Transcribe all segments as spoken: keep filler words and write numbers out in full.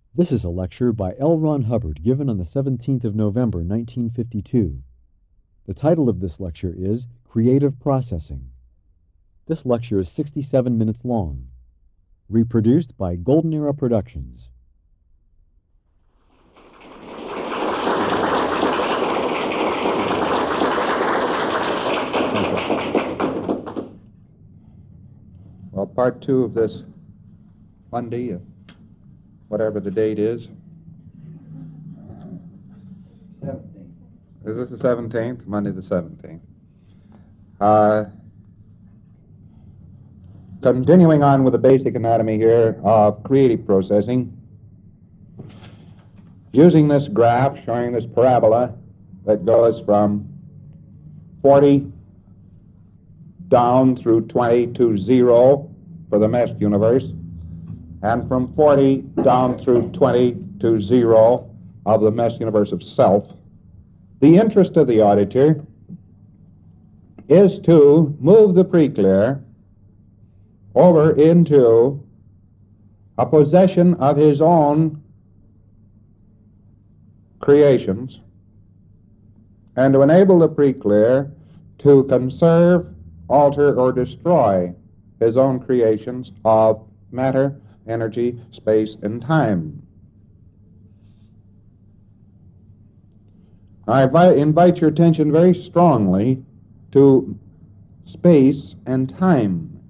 This is a lecture by L. Ron Hubbard given on the seventeenth of November, nineteen fifty-two. The title of this lecture is Creative Processing. This lecture is sixty-seven minutes long. Reproduced by Golden Era Productions. Well, part two of this Monday, uh, whatever the date is. seventeenth. Is this the seventeenth? Monday the seventeenth. Uh, continuing on with the basic anatomy here of creative processing, using this graph showing this parabola that goes from forty down through twenty to zero for the meshed universe, and from forty down through twenty to zero of the meshed universe of self. The interest of the auditor is to move the preclear over into a possession of his own creations and to enable the preclear to conserve, alter, or destroy his own creations of matter, energy, space, and time. I invite your attention very strongly to space and time.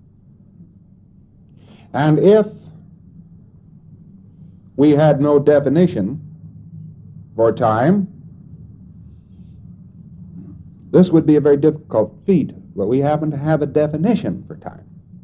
And if we had no definition for time, this would be a very difficult feat, but we happen to have a definition for time.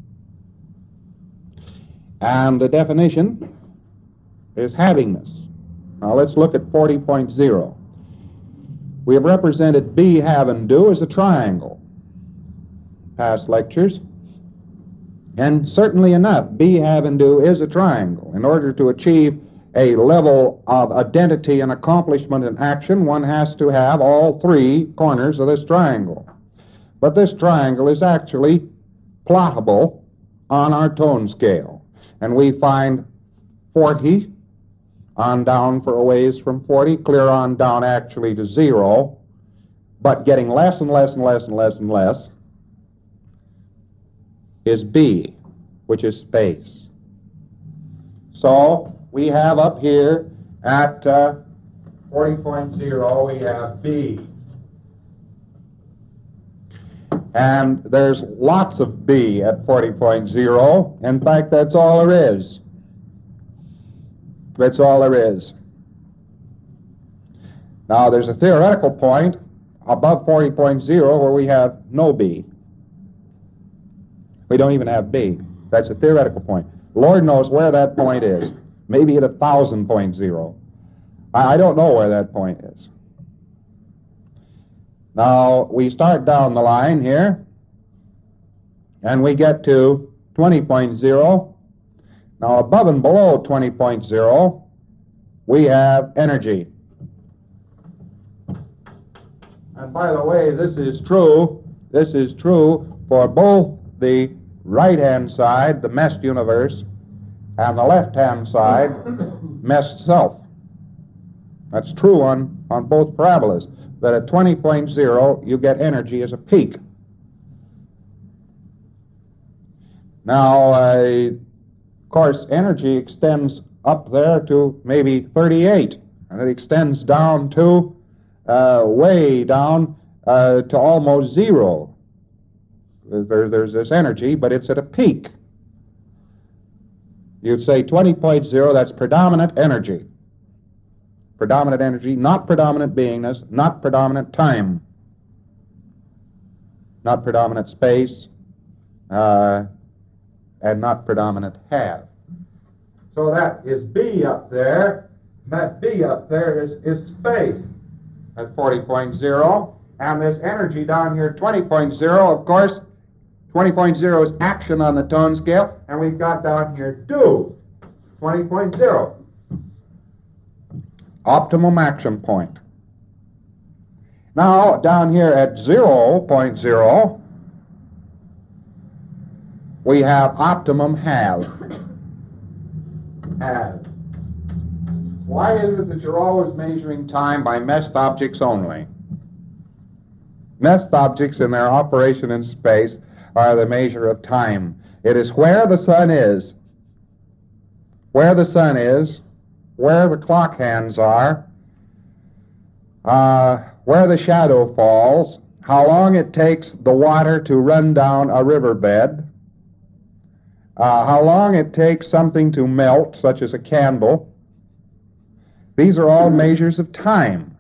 And the definition is havingness. Now let's look at forty point zero. We have represented be, have, and do as a triangle. Past lectures. And certainly enough, be, have, and do is a triangle. In order to achieve a level of identity and accomplishment and action, one has to have all three corners of this triangle. But this triangle is actually plottable on our tone scale. And we find forty on down for a ways from forty, clear on down actually to zero, but getting less and less and less and less and less is B, which is space. So we have up here at uh, forty point zero, we have B. And there's lots of B at forty point zero. In fact, that's all there is. That's all there is. Now, there's a theoretical point above forty point zero where we have no B. We don't even have B. That's a theoretical point. Lord knows where that point is. Maybe at one thousand point zero. I, I don't know where that point is. Now, we start down the line here, and we get to twenty point zero. Now, above and below twenty point zero, we have energy. And by the way, this is true, this is true for both the right-hand side, the meshed universe, and the left-hand side, meshed self. That's true on, on both parabolas, that at twenty point zero, you get energy as a peak. Now, uh, of course, energy extends up there to maybe thirty-eight, and it extends down to, uh, way down uh, to almost zero. There, there's this energy, but it's at a peak. You'd say twenty point zero, that's predominant energy. Predominant energy, not predominant beingness, not predominant time, not predominant space, uh, and not predominant have. So that is B up there. That B up there is, is space at forty point zero. And this energy down here at twenty point zero, of course, twenty point zero is action on the tone scale, and we've got down here do, twenty point zero. Optimum action point. Now, down here at zero point zero, we have optimum have. Have. Why is it that you're always measuring time by messed objects only? Messed objects in their operation in space are the measure of time. It is where the sun is, where the sun is, where the clock hands are, uh, where the shadow falls, how long it takes the water to run down a riverbed, uh, how long it takes something to melt, such as a candle. These are all measures of time.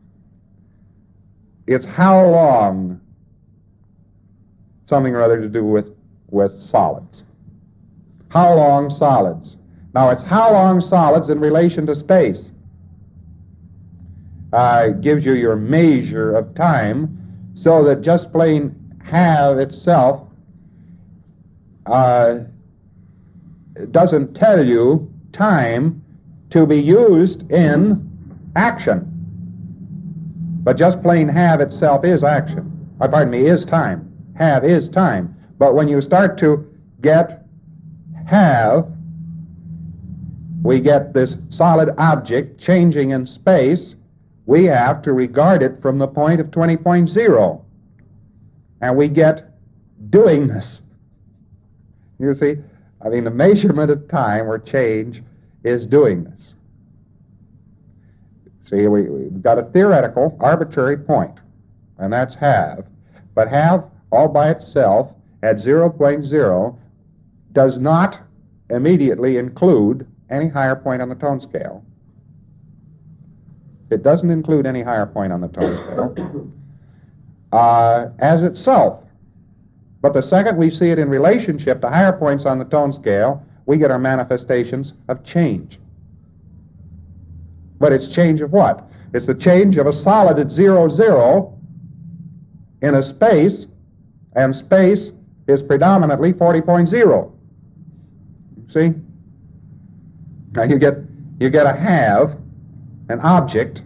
It's how long something or other to do with, with solids. How long solids. Now, it's how long solids in relation to space. Uh, it gives you your measure of time, so that just plain have itself uh, doesn't tell you time to be used in action. But just plain have itself is action. Uh, pardon me, is time. Have is time. But when you start to get have, we get this solid object changing in space. We have to regard it from the point of twenty point zero. And we get doingness. You see, I mean, the measurement of time or change is doingness. See, we, we've got a theoretical, arbitrary point, and that's have. But have, all by itself, at zero point zero, does not immediately include any higher point on the tone scale. It doesn't include any higher point on the tone scale uh, as itself. But the second we see it in relationship to higher points on the tone scale, we get our manifestations of change. But it's change of what? It's the change of a solid at zero, zero in a space, and space is predominantly forty point zero. See? Now you get you get a have, an object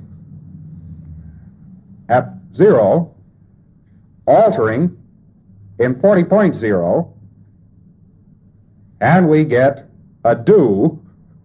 at zero, altering in forty point zero, and we get a do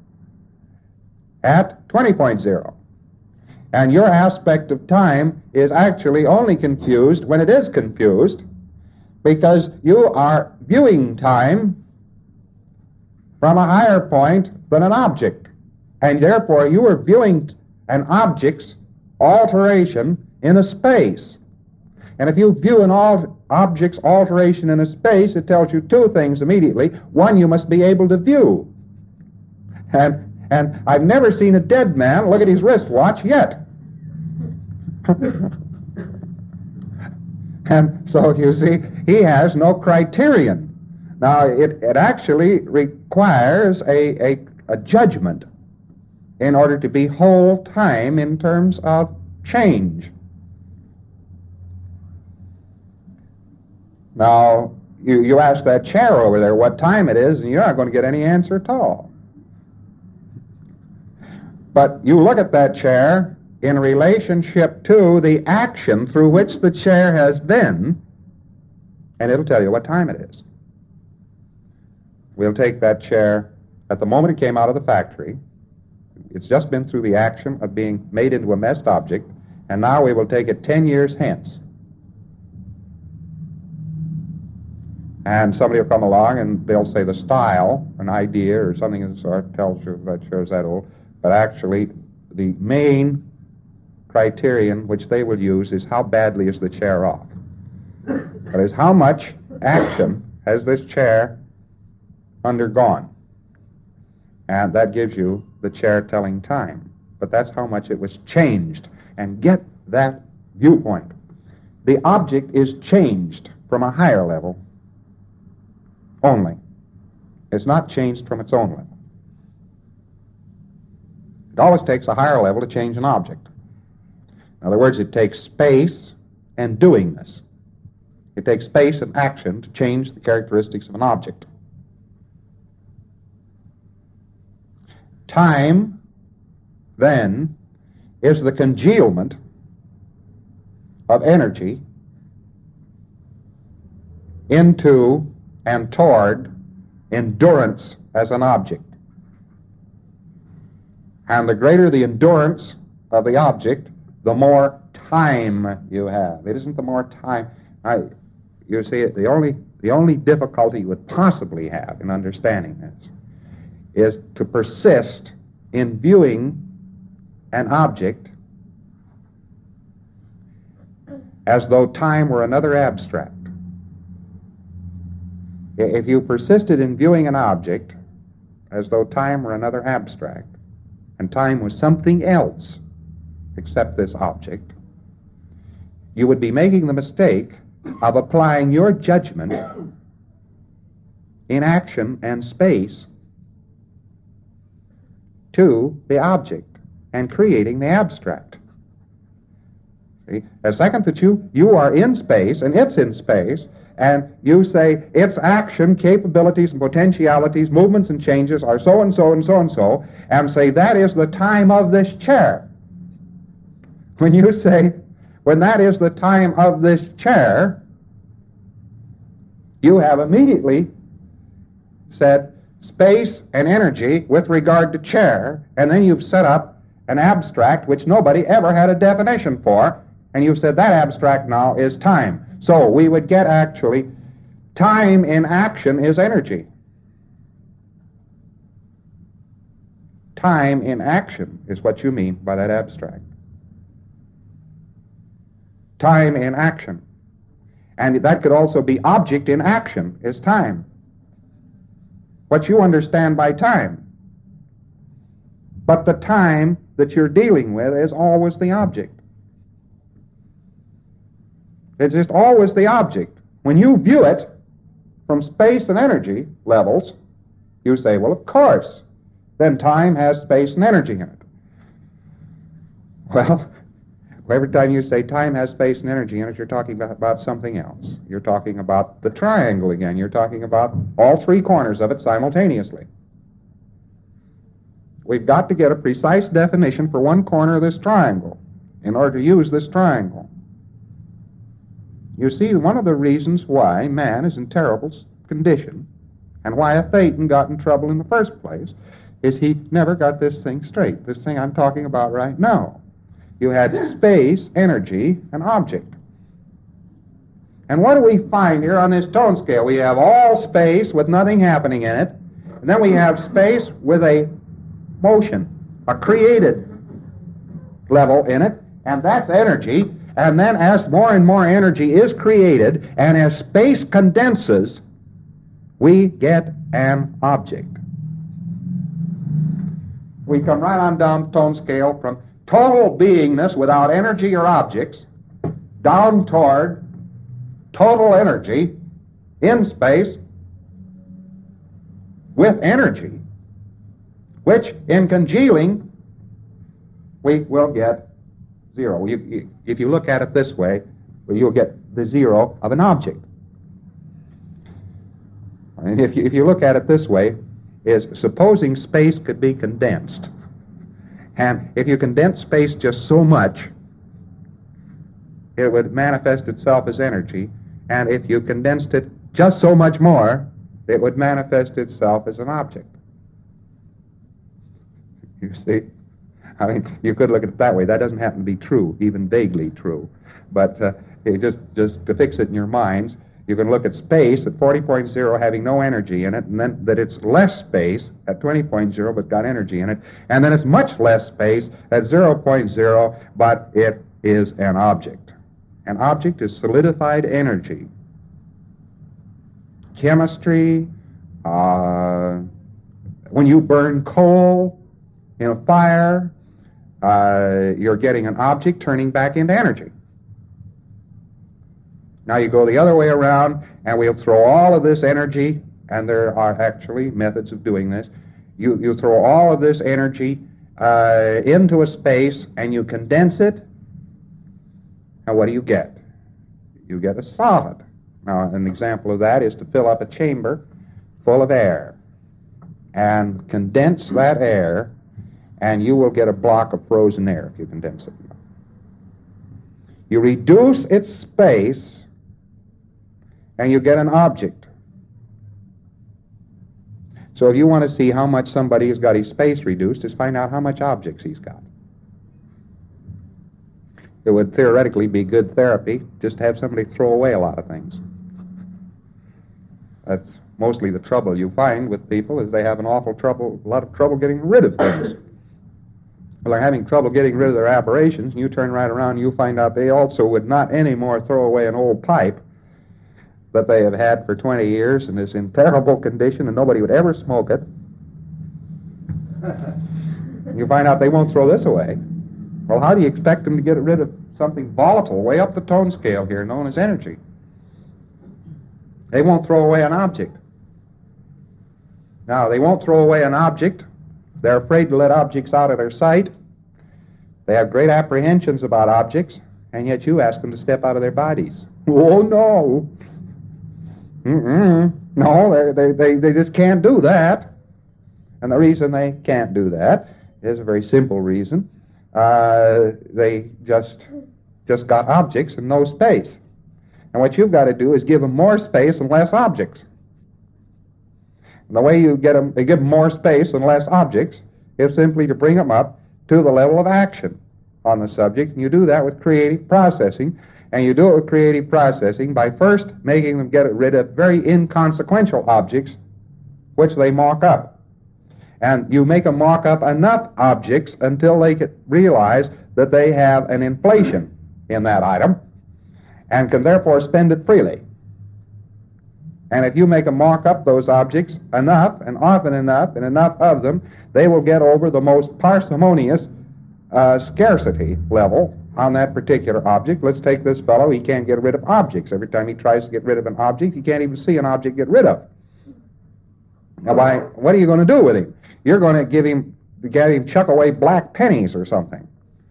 at twenty point zero. And your aspect of time is actually only confused when it is confused, because you are viewing time from a higher point than an object. And therefore you are viewing an object's alteration in a space. And if you view an al- object's alteration in a space, it tells you two things immediately. One, you must be able to view. And and I've never seen a dead man look at his wristwatch yet. And so, you see, he has no criterion. Now, it, it actually requires a, a, a judgment in order to be whole time in terms of change. Now, you, you ask that chair over there what time it is, and you're not going to get any answer at all. But you look at that chair in relationship to the action through which the chair has been, and it'll tell you what time it is. We'll take that chair at the moment it came out of the factory. It's just been through the action of being made into a messed object, and now we will take it ten years hence. And somebody will come along and they'll say the style, an idea or something of the sort, tells you that shows that old. But actually, the main criterion which they will use is how badly is the chair off. That is, how much action has this chair undergone. And that gives you the chair telling time. But that's how much it was changed. And get that viewpoint. The object is changed from a higher level only. It's not changed from its own level. It always takes a higher level to change an object. In other words, it takes space and doingness. It takes space and action to change the characteristics of an object. Time, then, is the congealment of energy into and toward endurance as an object. And the greater the endurance of the object, the more time you have. It isn't the more time. I, you see, the only, the only difficulty you would possibly have in understanding this is to persist in viewing an object as though time were another abstract. If you persisted in viewing an object as though time were another abstract, and time was something else except this object, you would be making the mistake of applying your judgment in action and space to the object and creating the abstract. See? The second that you, you are in space and it's in space, and you say its action, capabilities, and potentialities, movements and changes are so and so and so and so, and say that is the time of this chair. When you say, when that is the time of this chair, you have immediately said space and energy with regard to chair, and then you've set up an abstract which nobody ever had a definition for, and you've said that abstract now is time. So we would get actually time in action is energy. Time in action is what you mean by that abstract. Time in action. And that could also be object in action is time. What you understand by time. But the time that you're dealing with is always the object. It's just always the object. When you view it from space and energy levels, you say, well, of course, then time has space and energy in it. Well, every time you say time has space and energy in it, you're talking about, about something else. You're talking about the triangle again. You're talking about all three corners of it simultaneously. We've got to get a precise definition for one corner of this triangle in order to use this triangle. You see, one of the reasons why man is in terrible condition and why Phaeton got in trouble in the first place is he never got this thing straight, this thing I'm talking about right now. You had space, energy, and object. And what do we find here on this tone scale? We have all space with nothing happening in it, and then we have space with a motion, a created level in it, and that's energy. And then as more and more energy is created, and as space condenses, we get an object. We come right on down the tone scale from total beingness without energy or objects down toward total energy in space with energy, which in congealing we will get zero. You, you, if you look at it this way, well, you'll get the zero of an object. And if you, if you look at it this way, is supposing space could be condensed. And if you condense space just so much, it would manifest itself as energy. And if you condensed it just so much more, it would manifest itself as an object. You see? I mean, you could look at it that way. That doesn't happen to be true, even vaguely true. But uh, it just, just to fix it in your minds, you can look at space at forty point zero having no energy in it, and then that it's less space at twenty point zero but got energy in it, and then it's much less space at zero point zero, but it is an object. An object is solidified energy. Chemistry, uh, when you burn coal in a fire, Uh, you're getting an object turning back into energy. Now you go the other way around, and we'll throw all of this energy, and there are actually methods of doing this. You, you throw all of this energy uh, into a space, and you condense it, and what do you get? You get a solid. Now, an example of that is to fill up a chamber full of air, and condense that air, and you will get a block of frozen air if you condense it. You reduce its space, and you get an object. So if you want to see how much somebody has got his space reduced, just find out how much objects he's got. It would theoretically be good therapy just to have somebody throw away a lot of things. That's mostly the trouble you find with people, is they have an awful trouble, a lot of trouble getting rid of things. Well, they're having trouble getting rid of their aberrations, and you turn right around and you find out they also would not anymore throw away an old pipe that they have had for twenty years and is in terrible condition and nobody would ever smoke it. You find out they won't throw this away. Well, how do you expect them to get rid of something volatile way up the tone scale here known as energy? They won't throw away an object. Now, they won't throw away an object. They're afraid to let objects out of their sight. They have great apprehensions about objects, and yet you ask them to step out of their bodies. Oh, no. Mm-mm. No, they, they, they just can't do that. And the reason they can't do that is a very simple reason. Uh, they just just got objects and no space. And what you've got to do is give them more space and less objects. And the way you get them, they give them more space and less objects is simply to bring them up to the level of action on the subject. And you do that with creative processing. And you do it with creative processing by first making them get rid of very inconsequential objects which they mock up. And you make them mock up enough objects until they can realize that they have an inflation in that item and can therefore spend it freely. And if you make them mock up those objects enough and often enough and enough of them, they will get over the most parsimonious uh, scarcity level on that particular object. Let's take this fellow. He can't get rid of objects. Every time he tries to get rid of an object, he can't even see an object get rid of. Now, by, what are you going to do with him? You're going to give him, get him chuck away black pennies or something.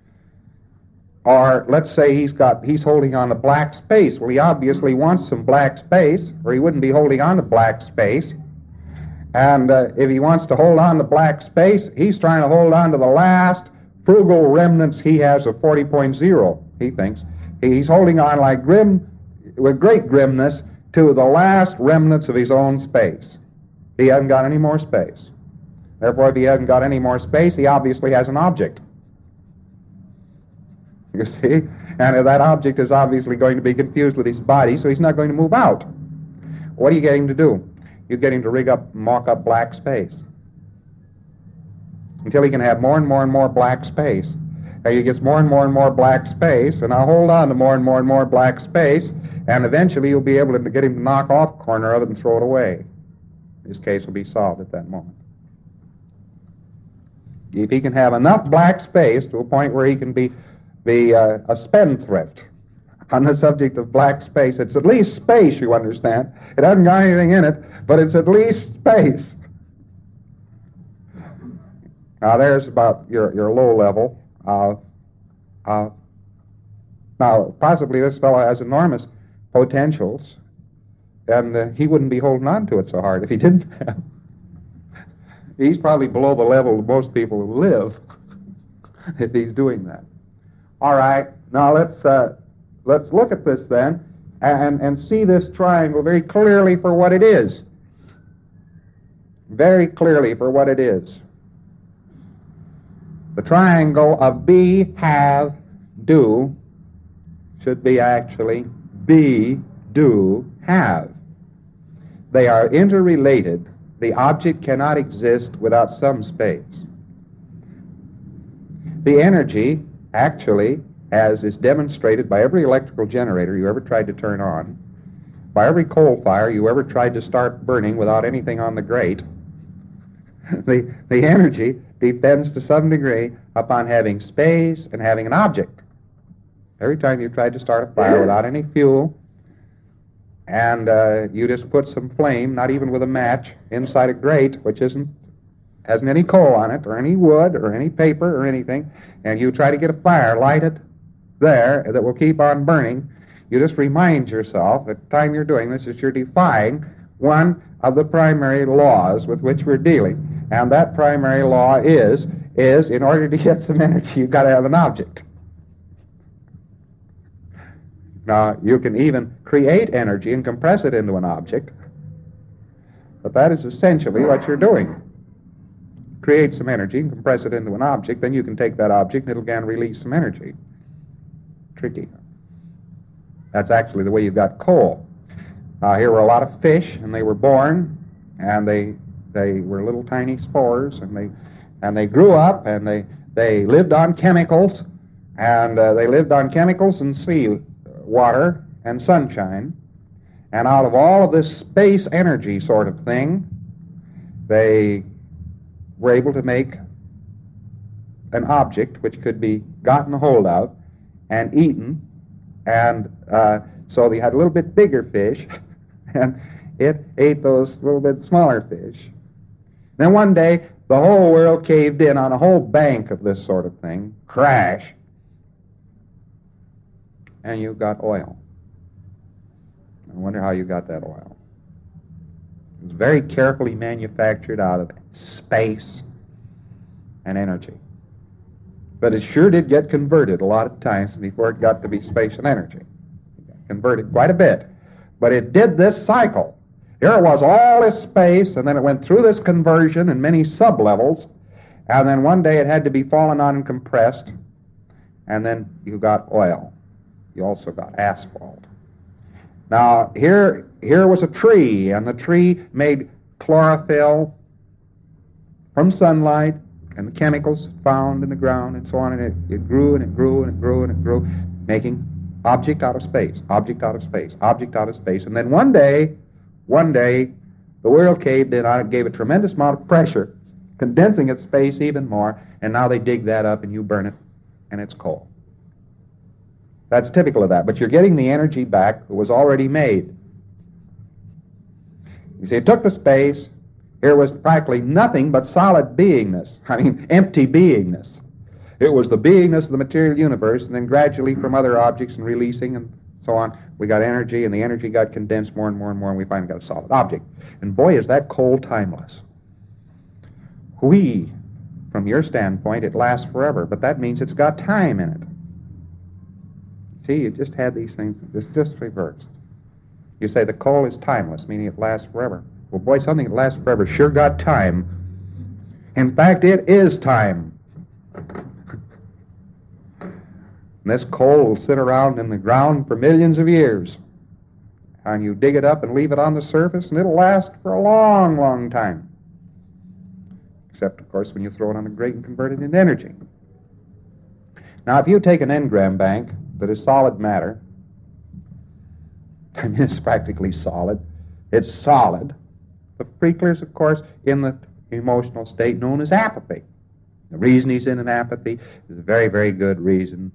Or let's say he's got, he's holding on to black space. Well, he obviously wants some black space, or he wouldn't be holding on to black space. And uh, if he wants to hold on to black space, he's trying to hold on to the last frugal remnants he has of forty point oh, he thinks. He's holding on like grim, with great grimness to the last remnants of his own space. He hasn't got any more space. Therefore, if he hasn't got any more space, he obviously has an object. You see? And if that object is obviously going to be confused with his body, so he's not going to move out. What do you get him to do? You get him to rig up, mock up black space, until he can have more and more and more black space. And he gets more and more and more black space, and I'll hold on to more and more and more black space, and eventually you'll be able to get him to knock off a corner of it and throw it away. His case will be solved at that moment. If he can have enough black space to a point where he can be, be uh, a spendthrift on the subject of black space, it's at least space, you understand. It hasn't got anything in it, but it's at least space. Now, there's about your, your low level. Uh, uh, now, possibly this fellow has enormous potentials, and uh, he wouldn't be holding on to it so hard if he didn't have. He's probably below the level of most people who live if he's doing that. All right, now let's uh, let's look at this then and, and see this triangle very clearly for what it is. Very clearly for what it is. The triangle of be, have, do should be actually be, do, have. They are interrelated. The object cannot exist without some space. The energy, actually, as is demonstrated by every electrical generator you ever tried to turn on, by every coal fire you ever tried to start burning without anything on the grate, the, the energy depends to some degree upon having space and having an object. Every time you tried to start a fire without any fuel, and uh, you just put some flame, not even with a match, inside a grate which isn't hasn't any coal on it, or any wood, or any paper, or anything, and you try to get a fire lighted there that will keep on burning, you just remind yourself at the time you're doing this that you're defying one of the primary laws with which we're dealing. And that primary law is, is in order to get some energy, you've got to have an object. Now, you can even create energy and compress it into an object, But that is essentially what you're doing. Create some energy and compress it into an object, then you can take that object and it'll again release some energy. Tricky. That's actually the way you've got coal. Uh, here were a lot of fish, and they were born, and they they were little tiny spores, and they and they grew up, and they they lived on chemicals, and uh, they lived on chemicals and sea water and sunshine, and out of all of this space energy sort of thing, they were able to make an object which could be gotten hold of and eaten, and uh, so they had a little bit bigger fish, and it ate those little bit smaller fish. Then one day, the whole world caved in on a whole bank of this sort of thing, crash, and you got oil. I wonder how you got that oil. It was very carefully manufactured out of space and energy. But it sure did get converted a lot of times before it got to be space and energy. It got converted quite a bit. But it did this cycle. Here it was, all this space, and then it went through this conversion in many sub-levels, and then one day it had to be fallen on and compressed, and then you got oil. You also got asphalt. Now, here, here was a tree, and the tree made chlorophyll from sunlight and the chemicals found in the ground and so on, and it, it grew and it grew and it grew and it grew, making object out of space, object out of space, object out of space. And then one day, one day, the world caved in on it, gave a tremendous amount of pressure, condensing its space even more, and now they dig that up and you burn it, and it's coal. That's typical of that, but you're getting the energy back that was already made. You see, it took the space. Here was practically nothing but solid beingness. I mean, empty beingness. It was the beingness of the material universe, and then gradually from other objects and releasing and so on, we got energy, and the energy got condensed more and more and more, and we finally got a solid object. And boy, is that coal timeless. We, from your standpoint, it lasts forever, but that means it's got time in it. See, you just had these things, it's just reversed. You say the coal is timeless, meaning it lasts forever. Well, boy, something that lasts forever sure got time. In fact, it is time. And this coal will sit around in the ground for millions of years. And you dig it up and leave it on the surface, and it'll last for a long, long time. Except, of course, when you throw it on the grate and convert it into energy. Now, if you take an engram bank that is solid matter, I mean, it's practically solid. It's solid. The freakler is, of course, in the emotional state known as apathy. The reason he's in an apathy is a very, very good reason.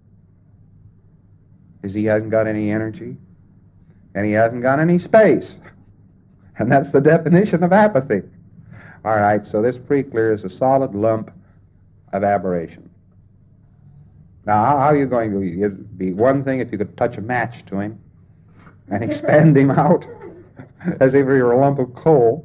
Is he hasn't got any energy, and he hasn't got any space. And that's the definition of apathy. All right, so this freakler is a solid lump of aberration. Now, how are you going to... It'd be one thing if you could touch a match to him and expand him out as if he were a lump of coal.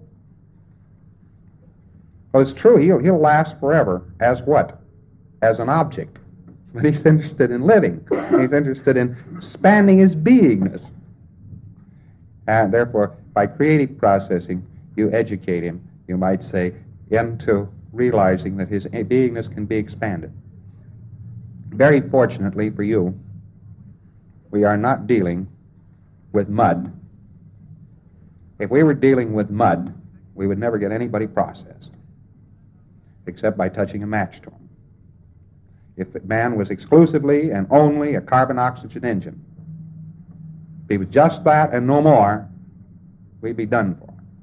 Well, it's true, he'll, he'll last forever. As what? As an object. But he's interested in living. He's interested in expanding his beingness. And therefore, by creative processing, you educate him, you might say, into realizing that his beingness can be expanded. Very fortunately for you, we are not dealing with mud. If we were dealing with mud, we would never get anybody processed, except by touching a match to him. If man was exclusively and only a carbon-oxygen engine, if he was just that and no more, we'd be done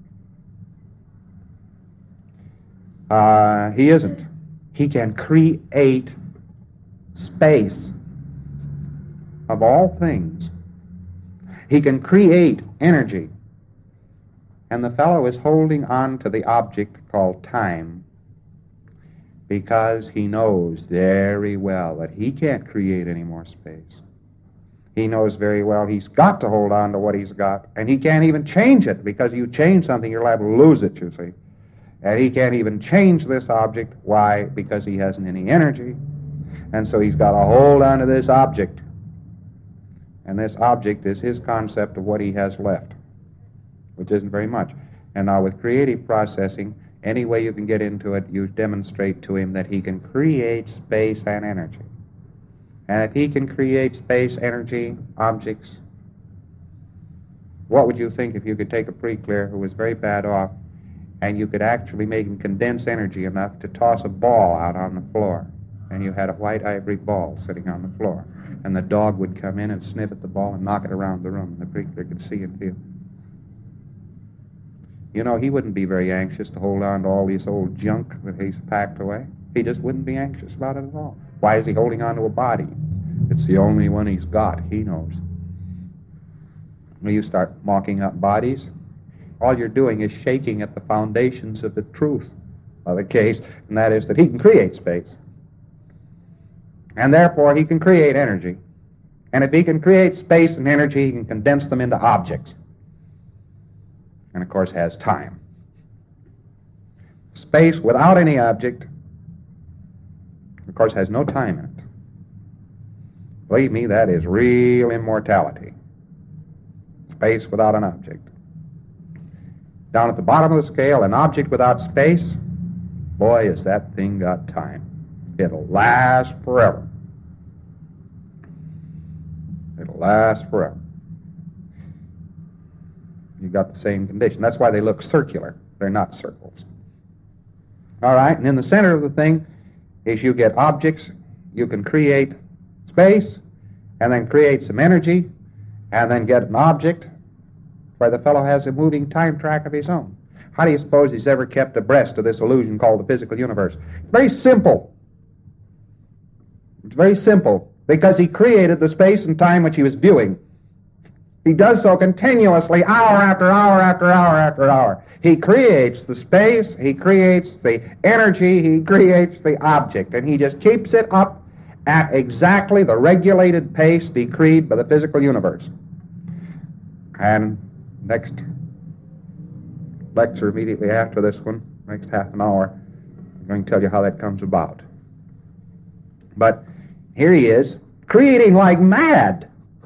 for. Uh, he isn't. He can create space of all things. He can create energy. And the fellow is holding on to the object called time because he knows very well that he can't create any more space. He knows very well he's got to hold on to what he's got, and he can't even change it, because you change something, you're liable to lose it, you see. And he can't even change this object. Why? Because he hasn't any energy. And so he's got to hold on to this object. And this object is his concept of what he has left, which isn't very much. And now with creative processing, any way you can get into it, you demonstrate to him that he can create space and energy. And if he can create space, energy, objects, what would you think if you could take a pre-clear who was very bad off and you could actually make him condense energy enough to toss a ball out on the floor, and you had a white ivory ball sitting on the floor, and the dog would come in and sniff at the ball and knock it around the room, and the pre-clear could see and feel. You know, he wouldn't be very anxious to hold on to all this old junk that he's packed away. He just wouldn't be anxious about it at all. Why is he holding on to a body? It's the only one he's got. He knows. When you start mocking up bodies, all you're doing is shaking at the foundations of the truth of the case, and that is that he can create space. And therefore, he can create energy. And if he can create space and energy, he can condense them into objects. And, of course, has time. Space without any object, of course, has no time in it. Believe me, that is real immortality. Space without an object. Down at the bottom of the scale, an object without space, boy, has that thing got time. It'll last forever. It'll last forever. You've got the same condition. That's why they look circular. They're not circles. All right, and in the center of the thing is you get objects. You can create space, and then create some energy, and then get an object where the fellow has a moving time track of his own. How do you suppose he's ever kept abreast of this illusion called the physical universe? It's very simple. It's very simple, because he created the space and time which he was viewing. He does so continuously, hour after hour after hour after hour. He creates the space, he creates the energy, he creates the object, and he just keeps it up at exactly the regulated pace decreed by the physical universe. And next lecture immediately after this one, next half an hour, I'm going to tell you how that comes about. But here he is, creating like mad.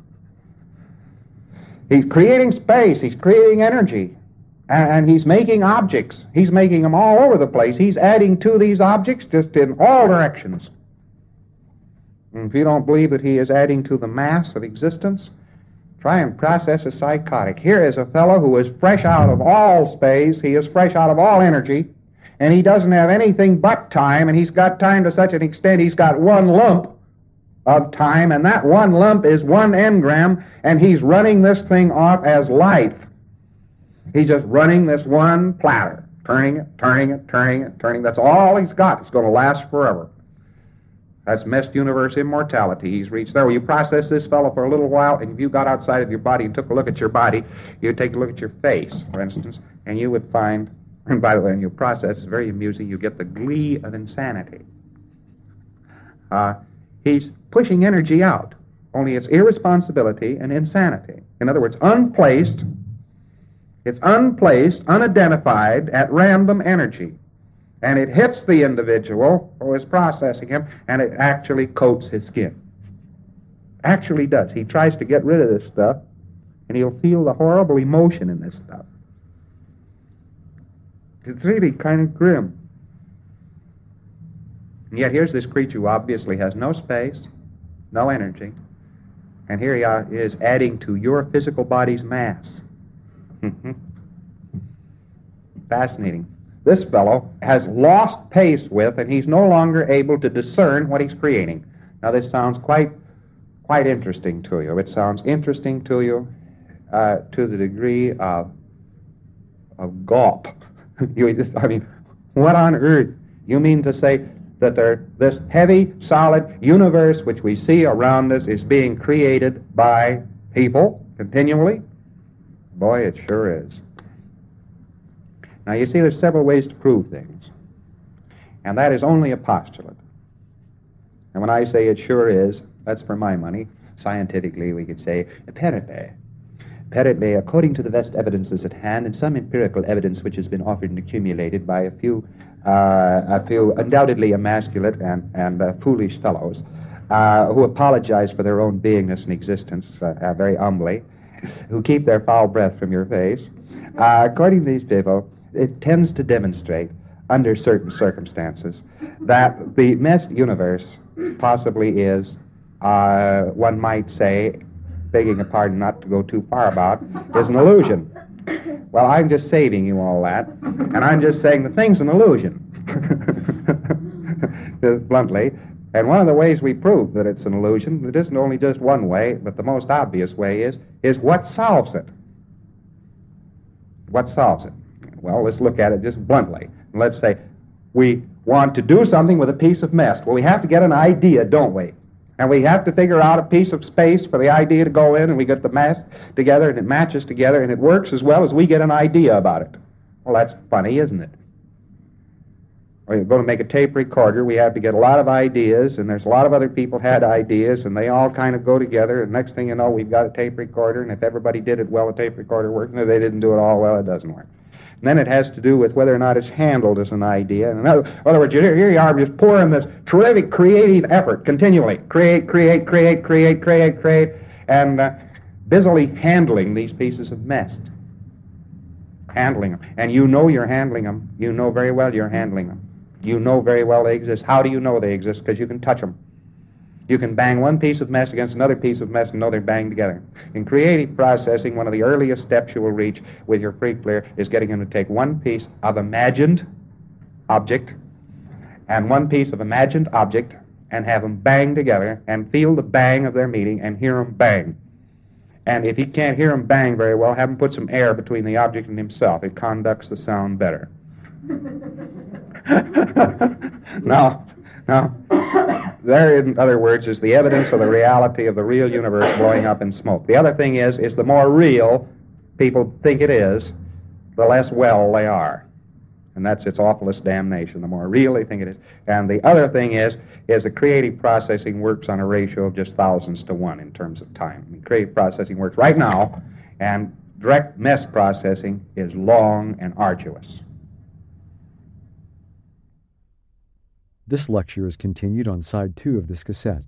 He's creating space, he's creating energy, and he's making objects. He's making them all over the place. He's adding to these objects just in all directions. And if you don't believe that he is adding to the mass of existence, try and process a psychotic. Here is a fellow who is fresh out of all space, he is fresh out of all energy, and he doesn't have anything but time, and he's got time to such an extent he's got one lump of time, and that one lump is one engram, and he's running this thing off as life. He's just running this one platter, turning it, turning it, turning it, turning. That's all he's got. It's going to last forever. That's messed universe immortality. He's reached there. Well, you process this fellow for a little while, and if you got outside of your body and took a look at your body, you'd take a look at your face, for instance, and you would find, and by the way, when you process, it's very amusing, you get the glee of insanity. Uh, he's pushing energy out, only it's irresponsibility and insanity. In other words, unplaced, it's unplaced, unidentified, at random energy. And it hits the individual who is processing him, and it actually coats his skin. Actually does. He tries to get rid of this stuff, and he'll feel the horrible emotion in this stuff. It's really kind of grim. And yet here's this creature who obviously has no space, no energy, and here he is adding to your physical body's mass. Fascinating. This fellow has lost pace with, and he's no longer able to discern what he's creating. Now, this sounds quite, quite interesting to you. It sounds interesting to you uh, to the degree of, of gulp. you just, I mean, what on earth? You mean to say that there, this heavy, solid universe which we see around us is being created by people continually? Boy, it sure is. Now, you see, there's several ways to prove things, and that is only a postulate. And when I say it sure is, that's for my money. Scientifically, we could say, apparently. Apparently, according to the best evidences at hand, and some empirical evidence which has been offered and accumulated by a few, uh, a few undoubtedly emasculate and, and uh, foolish fellows, uh, who apologize for their own beingness and existence uh, uh, very humbly, who keep their foul breath from your face, Uh, according to these people, it tends to demonstrate, under certain circumstances, that the messed universe possibly is, uh, one might say, begging a pardon not to go too far about, is an illusion. Well, I'm just saving you all that, and I'm just saying the thing's an illusion, bluntly. And one of the ways we prove that it's an illusion, it isn't only just one way, but the most obvious way is, is what solves it. What solves it? Well, let's look at it just bluntly. Let's say we want to do something with a piece of mess. Well, we have to get an idea, don't we? And we have to figure out a piece of space for the idea to go in, and we get the mess together, and it matches together, and it works as well as we get an idea about it. Well, that's funny, isn't it? We're going to make a tape recorder. We have to get a lot of ideas, and there's a lot of other people had ideas, and they all kind of go together, and next thing you know, we've got a tape recorder, and if everybody did it well, the tape recorder works, and if they didn't do it all well, it doesn't work. And then it has to do with whether or not it's handled as an idea. In other, in other words, here you are just pouring this terrific creative effort continually. Create, create, create, create, create, create, and uh, busily handling these pieces of mess. Handling them. And you know you're handling them. You know very well you're handling them. You know very well they exist. How do you know they exist? Because you can touch them. You can bang one piece of mess against another piece of mess and know they're banged together. In creative processing, one of the earliest steps you will reach with your pre-clear is getting him to take one piece of imagined object and one piece of imagined object and have them bang together and feel the bang of their meeting and hear them bang. And if he can't hear them bang very well, have him put some air between the object and himself. It conducts the sound better. Now, now, there, in other words, is the evidence of the reality of the real universe blowing up in smoke. The other thing is, is the more real people think it is, the less well they are. And that's its awfulest damnation, the more real they think it is. And the other thing is, is that creative processing works on a ratio of just thousands to one in terms of time. I mean, creative processing works right now, and direct mess processing is long and arduous. This lecture is continued on side two of this cassette.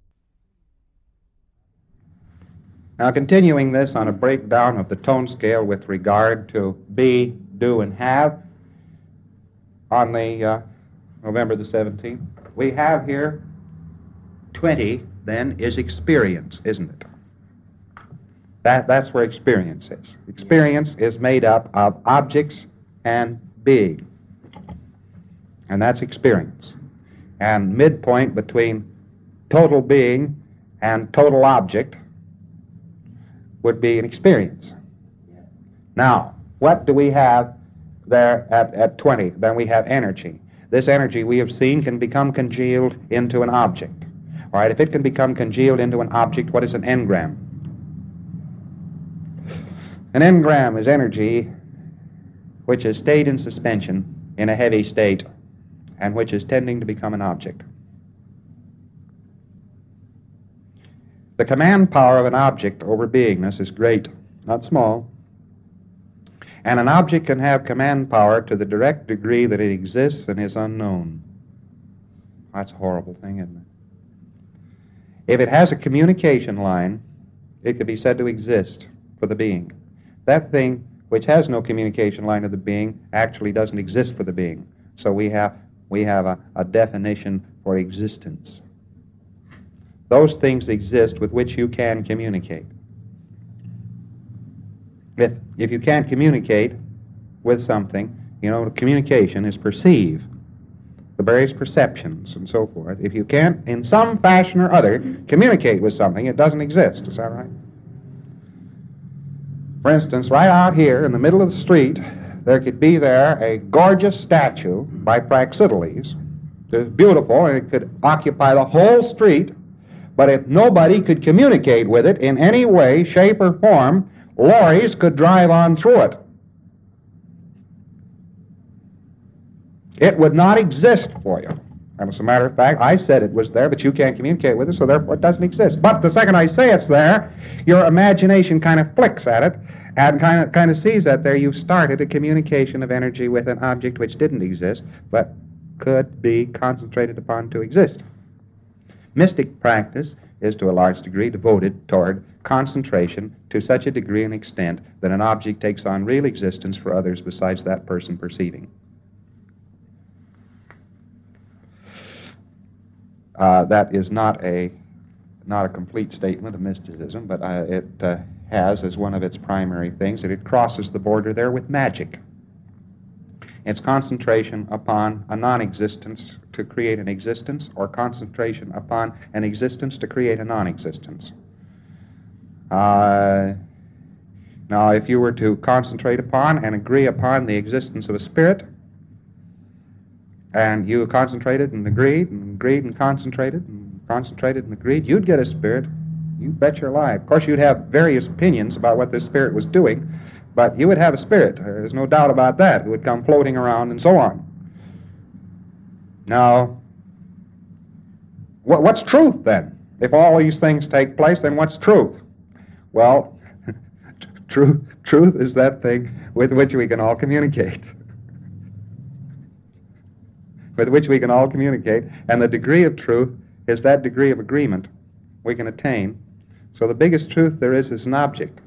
Now, continuing this on a breakdown of the tone scale with regard to be, do, and have, on the uh, November the seventeenth, we have here twenty, then, is experience, isn't it? That, that's where experience is. Experience is made up of objects and being. And that's experience. And midpoint between total being and total object would be an experience. Now, what do we have there at, at twenty? Then we have energy. This energy we have seen can become congealed into an object. All right, if it can become congealed into an object, what is an engram? An engram is energy which has stayed in suspension in a heavy state and which is tending to become an object. The command power of an object over beingness is great, not small. And an object can have command power to the direct degree that it exists and is unknown. That's a horrible thing, isn't it? If it has a communication line, it could be said to exist for the being. That thing which has no communication line to the being actually doesn't exist for the being. So we have we have a, a definition for existence. Those things exist with which you can communicate. If, if you can't communicate with something, you know, communication is perceive, the various perceptions and so forth. If you can't, in some fashion or other, communicate with something, it doesn't exist. Is that right? For instance, right out here in the middle of the street, there could be there a gorgeous statue by Praxiteles. It's beautiful, and it could occupy the whole street, but if nobody could communicate with it in any way, shape, or form, lorries could drive on through it. It would not exist for you. And as a matter of fact, I said it was there, but you can't communicate with it, so therefore it doesn't exist. But the second I say it's there, your imagination kind of flicks at it and kind of kind of sees that there you've started a communication of energy with an object which didn't exist, but could be concentrated upon to exist. Mystic practice is to a large degree devoted toward concentration to such a degree and extent that an object takes on real existence for others besides that person perceiving. Uh, that is not a not a complete statement of mysticism, but uh, it uh, has as one of its primary things that it crosses the border there with magic. It's concentration upon a non-existence to create an existence, or concentration upon an existence to create a non-existence. Uh, now, if you were to concentrate upon and agree upon the existence of a spirit, and you concentrated and agreed and agreed and concentrated and concentrated and agreed, you'd get a spirit. You bet your life. Of course, you'd have various opinions about what this spirit was doing, but you would have a spirit. There's no doubt about that. It would come floating around and so on. Now, what, what's truth then? If all these things take place, then what's truth? Well, truth, truth is that thing with which we can all communicate. with which we can all communicate, and the degree of truth is that degree of agreement we can attain. So the biggest truth there is is an object.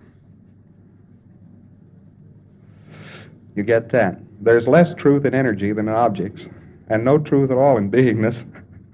You get that? There's less truth in energy than in objects, and no truth at all in beingness.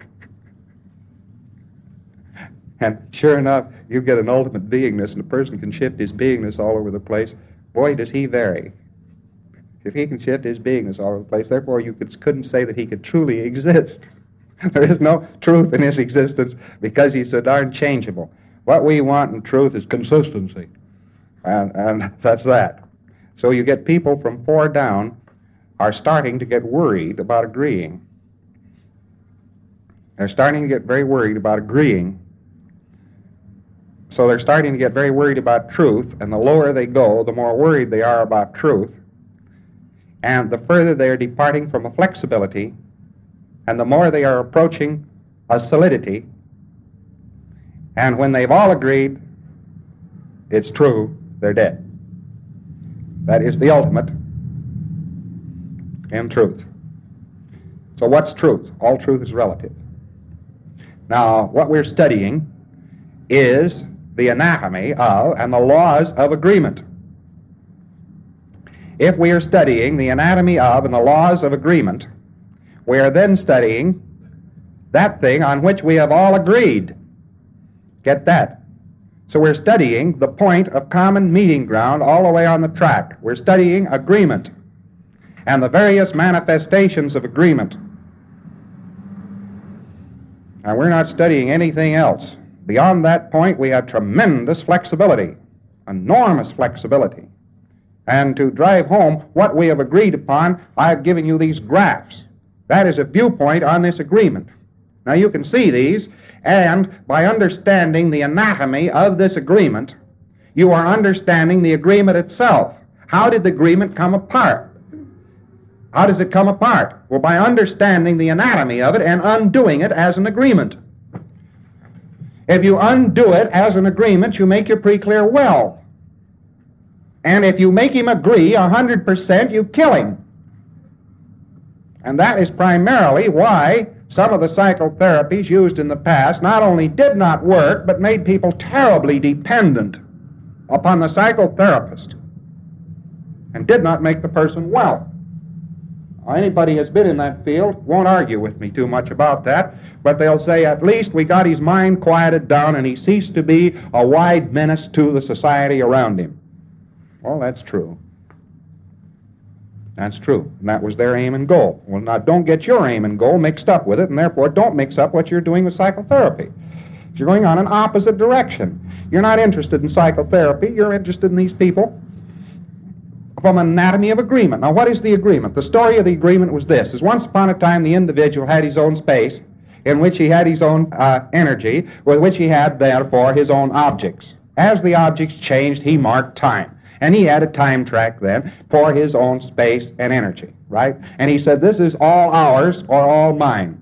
And sure enough, you get an ultimate beingness, and a person can shift his beingness all over the place. Boy, does he vary. If he can shift his beingness all over the place, therefore you could, couldn't say that he could truly exist. There is no truth in his existence because he's so darn changeable. What we want in truth is consistency, and, and that's that. So you get people from four down are starting to get worried about agreeing. They're starting to get very worried about agreeing. So they're starting to get very worried about truth, and the lower they go, the more worried they are about truth. And the further they are departing from a flexibility, and the more they are approaching a solidity. And when they've all agreed it's true, they're dead. That is the ultimate in truth. So what's truth? All truth is relative. Now, what we're studying is the anatomy of and the laws of agreement. If we are studying the anatomy of and the laws of agreement, we are then studying that thing on which we have all agreed. Get that? So we're studying the point of common meeting ground all the way on the track. We're studying agreement and the various manifestations of agreement. Now, we're not studying anything else. Beyond that point, we have tremendous flexibility, enormous flexibility. And to drive home what we have agreed upon, I've given you these graphs. That is a viewpoint on this agreement. Now you can see these, and by understanding the anatomy of this agreement, you are understanding the agreement itself. How did the agreement come apart? How does it come apart? Well, by understanding the anatomy of it and undoing it as an agreement. If you undo it as an agreement, you make your pre-clear well. And if you make him agree a hundred percent, you kill him. And that is primarily why some of the psychotherapies used in the past not only did not work, but made people terribly dependent upon the psychotherapist and did not make the person well. Now, anybody who has been in that field won't argue with me too much about that, but they'll say at least we got his mind quieted down and he ceased to be a wide menace to the society around him. Well, that's true. That's true. And that was their aim and goal. Well, now, don't get your aim and goal mixed up with it, and therefore don't mix up what you're doing with psychotherapy. You're going on an opposite direction. You're not interested in psychotherapy. You're interested in these people from anatomy of agreement. Now, what is the agreement? The story of the agreement was this. Is once upon a time, the individual had his own space in which he had his own uh, energy, with which he had, therefore, his own objects. As the objects changed, he marked time. And he had a time track then for his own space and energy, right? And he said, this is all ours or all mine.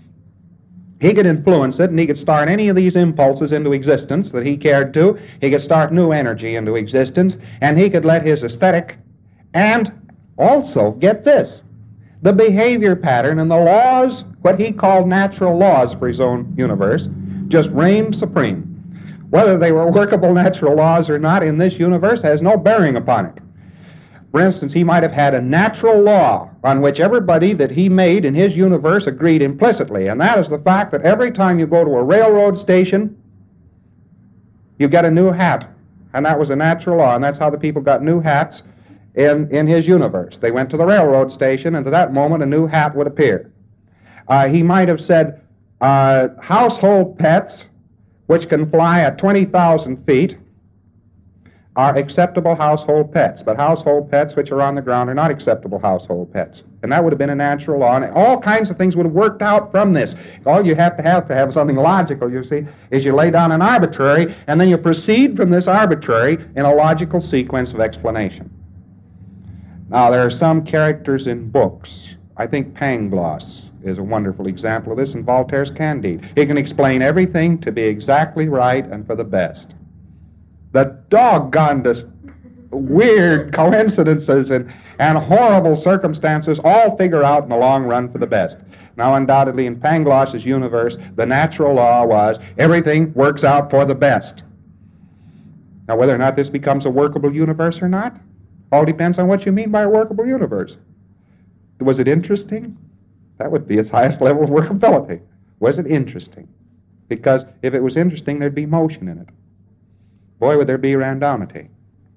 He could influence it, and he could start any of these impulses into existence that he cared to. He could start new energy into existence, and he could let his aesthetic and also, get this, the behavior pattern and the laws, what he called natural laws for his own universe, just reigned supreme. Whether they were workable natural laws or not in this universe has no bearing upon it. For instance, he might have had a natural law on which everybody that he made in his universe agreed implicitly, and that is the fact that every time you go to a railroad station, you get a new hat. And that was a natural law, and that's how the people got new hats in, in his universe. They went to the railroad station, and at that moment a new hat would appear. Uh, he might have said, uh, household pets which can fly at twenty thousand feet are acceptable household pets, but household pets which are on the ground are not acceptable household pets. And that would have been a natural law, and all kinds of things would have worked out from this. All you have to have to have something logical, you see, is you lay down an arbitrary, and then you proceed from this arbitrary in a logical sequence of explanation. Now, there are some characters in books. I think Pangloss is a wonderful example of this, in Voltaire's Candide. He can explain everything to be exactly right and for the best. The doggonedest weird coincidences and, and horrible circumstances all figure out in the long run for the best. Now, undoubtedly, in Pangloss's universe, the natural law was everything works out for the best. Now, whether or not this becomes a workable universe or not, all depends on what you mean by a workable universe. Was it interesting? That would be its highest level of workability. Was it interesting? Because if it was interesting, there'd be motion in it. Boy, would there be randomity.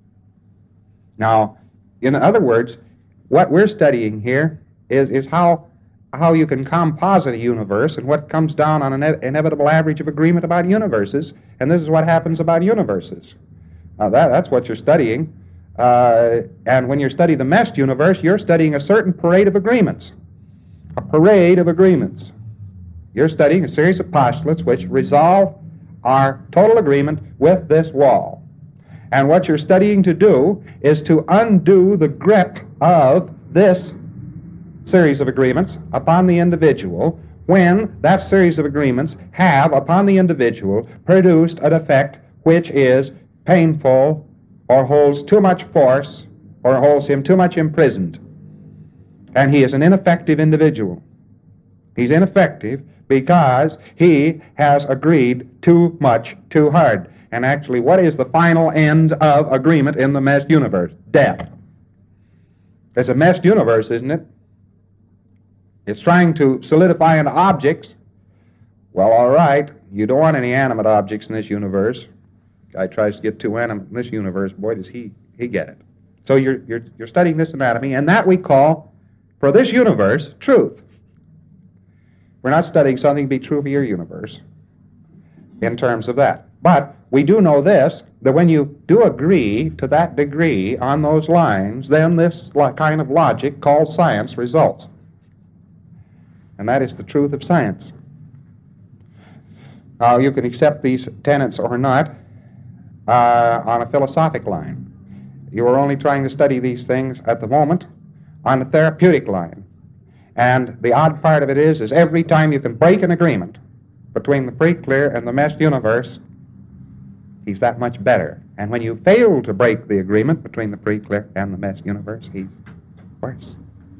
Now, in other words, what we're studying here is, is how, how you can composite a universe and what comes down on an ine- inevitable average of agreement about universes, and this is what happens about universes. Now, that, that's what you're studying. Uh, and when you study the meshed universe, you're studying a certain parade of agreements. A parade of agreements. You're studying a series of postulates which resolve our total agreement with this wall. And what you're studying to do is to undo the grip of this series of agreements upon the individual when that series of agreements have, upon the individual, produced an effect which is painful or holds too much force or holds him too much imprisoned. And he is an ineffective individual. He's ineffective because he has agreed too much, too hard. And actually, what is the final end of agreement in the meshed universe? Death. It's a meshed universe, isn't it? It's trying to solidify into objects. Well, all right, you don't want any animate objects in this universe. Guy tries to get too animate in this universe, boy, does he, he get it. So you're, you're, you're studying this anatomy, and that we call, for this universe, truth. We're not studying something to be true for your universe in terms of that. But we do know this, that when you do agree to that degree on those lines, then this kind of logic called science results. And that is the truth of science. Now, you can accept these tenets or not uh, on a philosophic line. You are only trying to study these things at the moment on the therapeutic line. And the odd part of it is, is every time you can break an agreement between the free clear and the meshed universe, he's that much better. And when you fail to break the agreement between the free clear and the meshed universe, he's worse.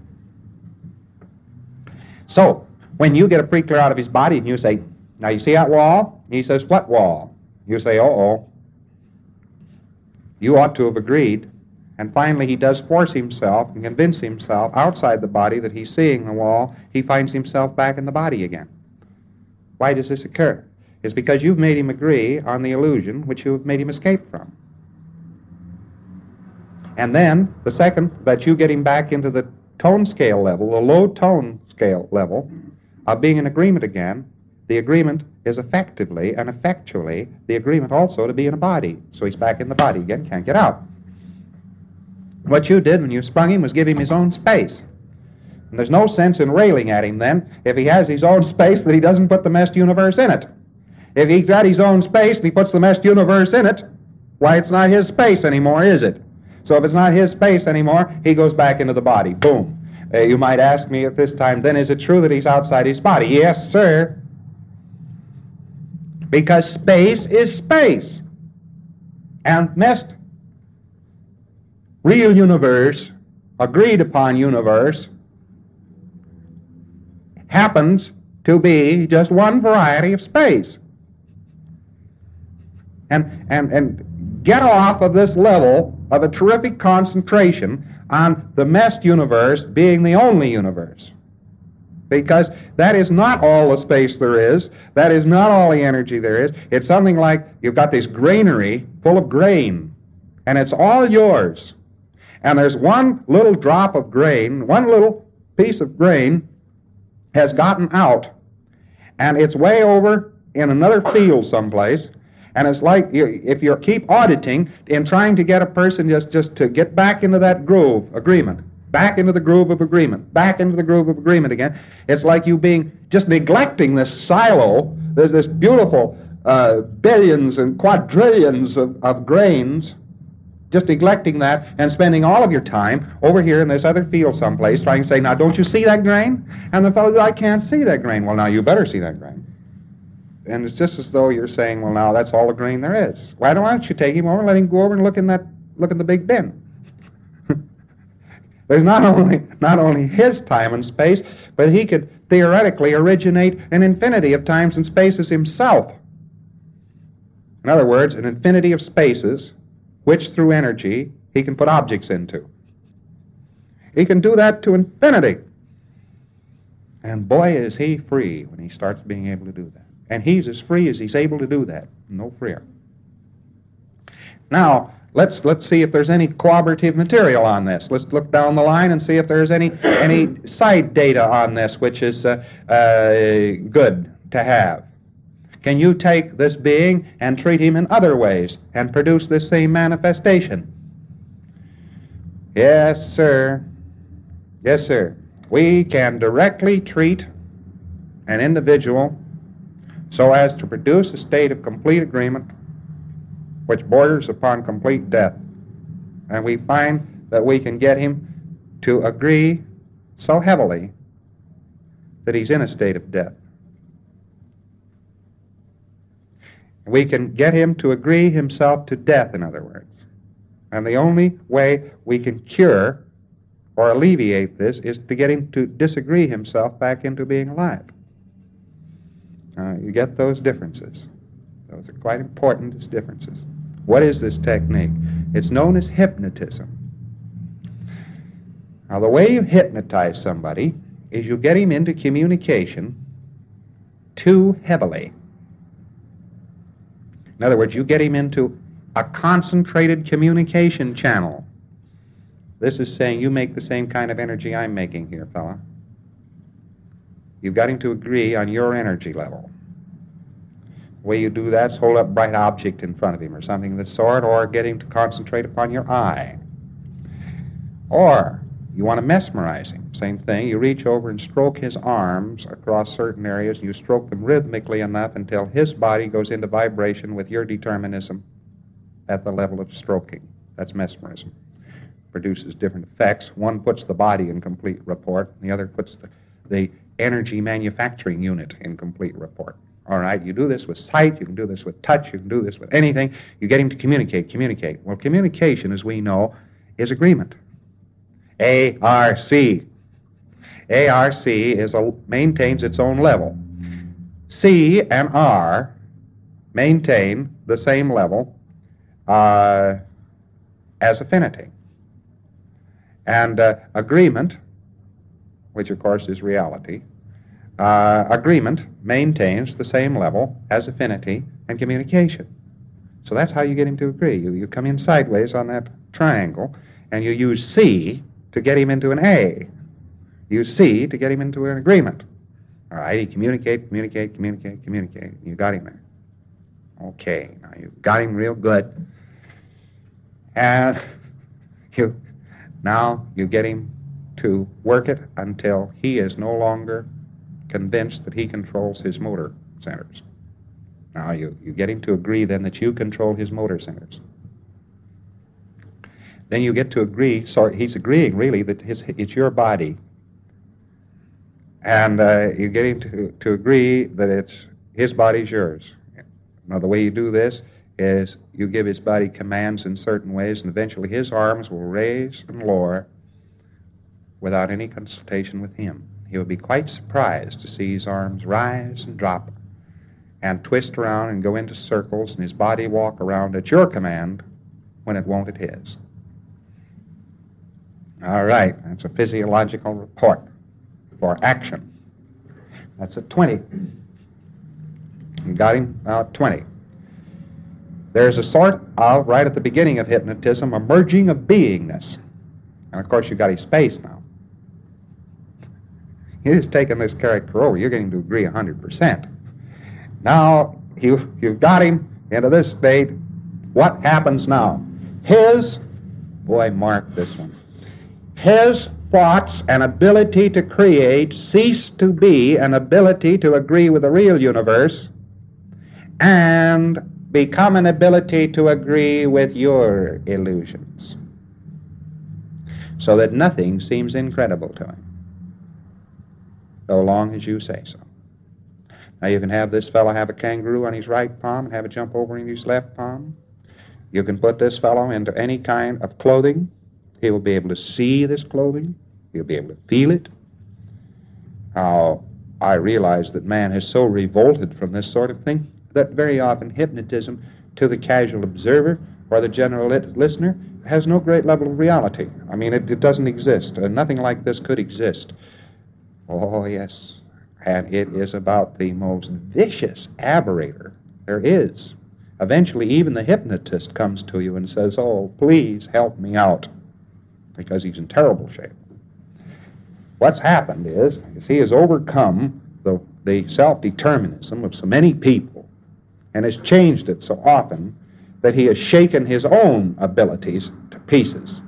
So, when you get a free clear out of his body and you say, now you see that wall? He says, what wall? You say, uh-oh. You ought to have agreed. And finally, he does force himself and convince himself outside the body that he's seeing the wall. He finds himself back in the body again. Why does this occur? It's because you've made him agree on the illusion which you've made him escape from. And then, the second that you get him back into the tone scale level, the low tone scale level of being in agreement again, the agreement is effectively and effectually the agreement also to be in a body. So he's back in the body again, can't get out. What you did when you sprung him was give him his own space. And there's no sense in railing at him then if he has his own space that he doesn't put the meshed universe in it. If he's got his own space and he puts the meshed universe in it, why, it's not his space anymore, is it? So if it's not his space anymore, he goes back into the body. Boom. Uh, you might ask me at this time, then is it true that he's outside his body? Yes, sir. Because space is space. And meshed real universe, agreed upon universe, happens to be just one variety of space. and, and, and get off of this level of a terrific concentration on the messed universe being the only universe. Because that is not all the space there is. That is not all the energy there is. It's something like you've got this granary full of grain, and it's all yours. And there's one little drop of grain, one little piece of grain has gotten out, and it's way over in another field someplace, and it's like you, if you keep auditing in trying to get a person just, just to get back into that groove, agreement, back into the groove of agreement, back into the groove of agreement again, it's like you being just neglecting this silo. There's this beautiful uh, billions and quadrillions of, of grains, just neglecting that and spending all of your time over here in this other field someplace trying to say, now, don't you see that grain? And the fellow says, I can't see that grain. Well, now, you better see that grain. And it's just as though you're saying, well, now, that's all the grain there is. Why don't you take him over and let him go over and look in that, look in the big bin? There's not only, not only his time and space, but he could theoretically originate an infinity of times and spaces himself. In other words, an infinity of spaces which through energy he can put objects into. He can do that to infinity. And boy, is he free when he starts being able to do that. And he's as free as he's able to do that, no freer. Now, let's let's see if there's any corroborative material on this. Let's look down the line and see if there's any, any side data on this which is uh, uh, good to have. Can you take this being and treat him in other ways and produce this same manifestation? Yes, sir. Yes, sir. We can directly treat an individual so as to produce a state of complete agreement which borders upon complete death. And we find that we can get him to agree so heavily that he's in a state of death. We can get him to agree himself to death, in other words. And the only way we can cure or alleviate this is to get him to disagree himself back into being alive. Uh, you get those differences. Those are quite important as differences. What is this technique? It's known as hypnotism. Now, the way you hypnotize somebody is you get him into communication too heavily. In other words, you get him into a concentrated communication channel. This is saying you make the same kind of energy I'm making here, fella. You've got him to agree on your energy level. The way you do that is hold up a bright object in front of him or something of the sort, or get him to concentrate upon your eye. Or you want to mesmerize him. Same thing. You reach over and stroke his arms across certain areas. You stroke them rhythmically enough until his body goes into vibration with your determinism at the level of stroking. That's mesmerism. Produces different effects. One puts the body in complete rapport. The other puts the, the energy manufacturing unit in complete rapport. All right, you do this with sight, you can do this with touch, you can do this with anything. You get him to communicate, communicate. Well, communication, as we know, is agreement. A R C. A R C is a, maintains its own level. C and R maintain the same level uh, as affinity. And uh, agreement, which of course is reality, uh, agreement maintains the same level as affinity and communication. So that's how you get him to agree. You, you come in sideways on that triangle, and you use C to get him into an A. Use C to get him into an agreement. All right, he communicate, communicate, communicate, communicate. You got him there. Okay, now you've got him real good. And you now you get him to work it until he is no longer convinced that he controls his motor centers. Now you, you get him to agree then that you control his motor centers. Then you get to agree, so he's agreeing really that his, it's your body. And uh, you get him to, to agree that it's his body's yours. Now the way you do this is you give his body commands in certain ways, and eventually his arms will raise and lower without any consultation with him. He will be quite surprised to see his arms rise and drop and twist around and go into circles and his body walk around at your command when it won't at his. All right, that's a physiological report for action. That's at twenty. You got him? Now at twenty. There's a sort of, right at the beginning of hypnotism, a merging of beingness. And of course you've got his space now. He's taken this character over. You're getting to agree one hundred percent. Now, you, you've got him into this state. What happens now? His, boy, mark this one, his thoughts and ability to create cease to be an ability to agree with the real universe and become an ability to agree with your illusions, so that nothing seems incredible to him, so long as you say so. Now you can have this fellow have a kangaroo on his right palm and have it jump over in his left palm. You can put this fellow into any kind of clothing. He will be able to see this clothing. He'll be able to feel it. How I realize that man has so revolted from this sort of thing that very often hypnotism to the casual observer or the general lit- listener has no great level of reality. I mean, it, it doesn't exist. Uh, nothing like this could exist. Oh, yes. And it is about the most vicious aberrator there is. Eventually, even the hypnotist comes to you and says, oh, please help me out, because he's in terrible shape. What's happened is, is he has overcome the, the self-determinism of so many people and has changed it so often that he has shaken his own abilities to pieces.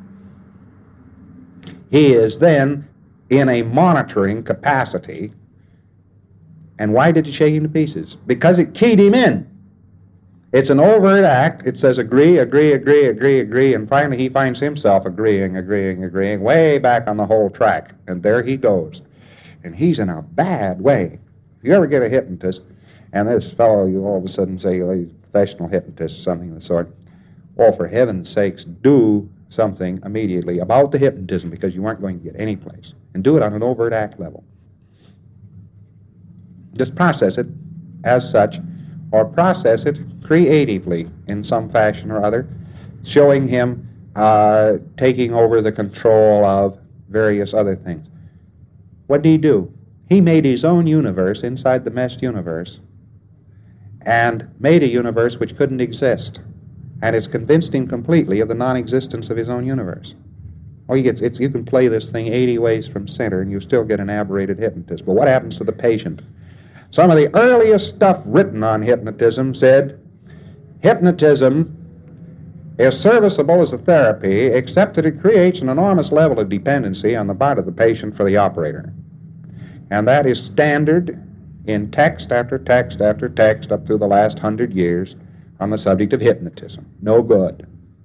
He is then in a monitoring capacity. And why did he shake him to pieces? Because it keyed him in. It's an overt act. It says agree, agree, agree, agree, agree, and finally he finds himself agreeing, agreeing, agreeing, way back on the whole track. And there he goes. And he's in a bad way. If you ever get a hypnotist, and this fellow, you all of a sudden say, oh, he's a professional hypnotist, something of the sort, oh, for heaven's sakes, do something immediately about the hypnotism, because you aren't going to get any place. And do it on an overt act level. Just process it as such, or process it creatively in some fashion or other, showing him uh, taking over the control of various other things. What did he do? He made his own universe inside the meshed universe, and made a universe which couldn't exist, and has convinced him completely of the non-existence of his own universe. Oh, you, get, it's, you can play this thing eighty ways from center, and you still get an aberrated hypnotist. But what happens to the patient? Some of the earliest stuff written on hypnotism said, hypnotism is serviceable as a therapy, except that it creates an enormous level of dependency on the part of the patient for the operator. And that is standard in text after text after text up through the last hundred years on the subject of hypnotism. No good.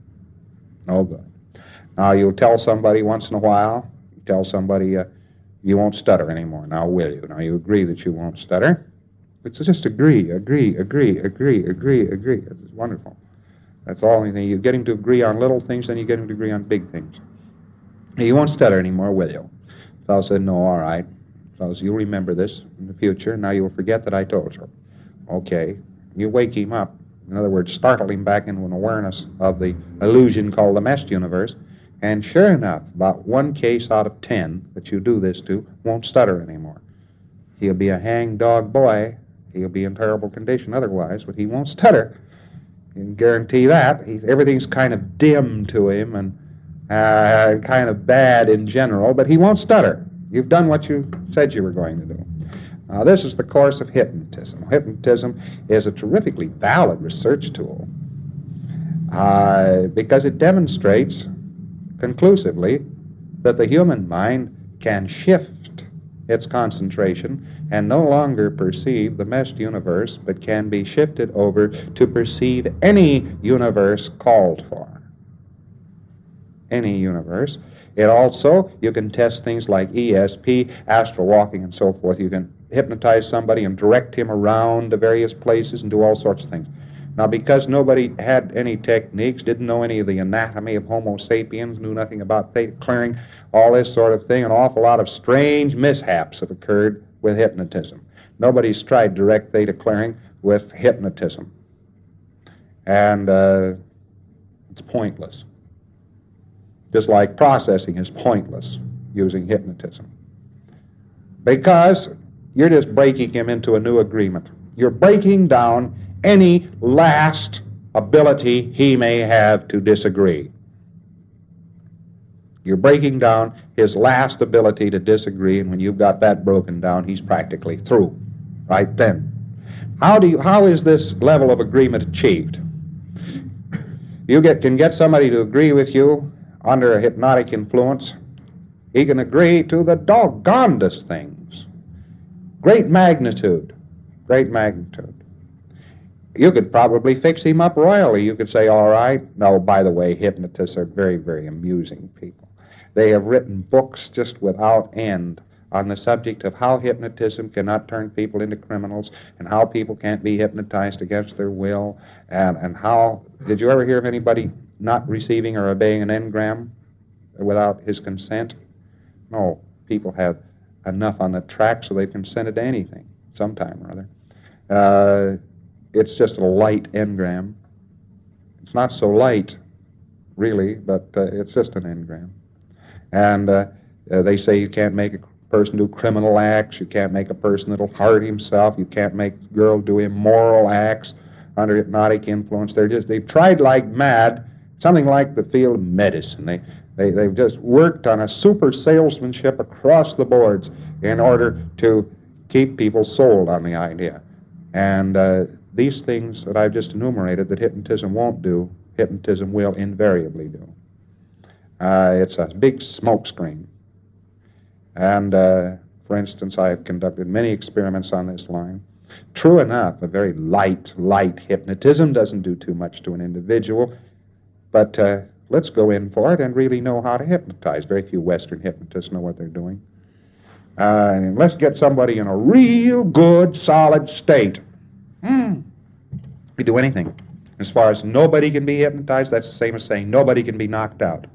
No good. Now, you'll tell somebody once in a while, you tell somebody, uh, you won't stutter anymore. Now, will you? Now, you agree that you won't stutter. It's just agree, agree, agree, agree, agree, agree. It's wonderful. That's all. You get him to agree on little things, then you get him to agree on big things. You won't stutter anymore, will you? The fellow said, no, all right. Fellows, you'll remember this in the future. Now you'll forget that I told you. Okay. You wake him up. In other words, startle him back into an awareness of the illusion called the meshed universe. And sure enough, about one case out of ten that you do this to won't stutter anymore. He'll be a hang-dog boy. He'll be in terrible condition otherwise, but he won't stutter. You can guarantee that. He's, everything's kind of dim to him and uh, kind of bad in general, but he won't stutter. You've done what you said you were going to do. Now, this is the course of hypnotism. Hypnotism is a terrifically valid research tool uh, because it demonstrates conclusively that the human mind can shift its concentration and no longer perceive the meshed universe, but can be shifted over to perceive any universe called for. Any universe. It also, you can test things like E S P, astral walking, and so forth. You can hypnotize somebody and direct him around to various places and do all sorts of things. Now, because nobody had any techniques, didn't know any of the anatomy of Homo sapiens, knew nothing about theta clearing, all this sort of thing, an awful lot of strange mishaps have occurred with hypnotism. Nobody's tried direct theta clearing with hypnotism. And uh, it's pointless. Just like processing is pointless using hypnotism. Because you're just breaking him into a new agreement. You're breaking down any last ability he may have to disagree. You're breaking down his last ability to disagree, and when you've got that broken down, he's practically through right then. How do you, how is this level of agreement achieved? You get, can get somebody to agree with you under a hypnotic influence. He can agree to the doggonedest things. Great magnitude. Great magnitude. You could probably fix him up royally. You could say, all right. No, by the way, hypnotists are very, very amusing people. They have written books just without end on the subject of how hypnotism cannot turn people into criminals, and how people can't be hypnotized against their will, and, and how... Did you ever hear of anybody not receiving or obeying an engram without his consent? No. People have enough on the track so they've consented to anything, sometime or other. Uh, it's just a light engram. It's not so light, really, but uh, it's just an engram. And uh, uh, they say you can't make a person do criminal acts, you can't make a person that'll hurt himself, you can't make a girl do immoral acts under hypnotic influence. They're just, they've tried like mad, something like the field of medicine. They, they, they've just worked on a super salesmanship across the boards in order to keep people sold on the idea. And uh, these things that I've just enumerated that hypnotism won't do, hypnotism will invariably do. Uh, it's a big smoke screen. And, uh, for instance, I have conducted many experiments on this line. True enough, a very light, light hypnotism doesn't do too much to an individual, but uh, let's go in for it and really know how to hypnotize. Very few Western hypnotists know what they're doing. Uh, and let's get somebody in a real good, solid state. Hmm. We do anything. As far as nobody can be hypnotized, that's the same as saying nobody can be knocked out.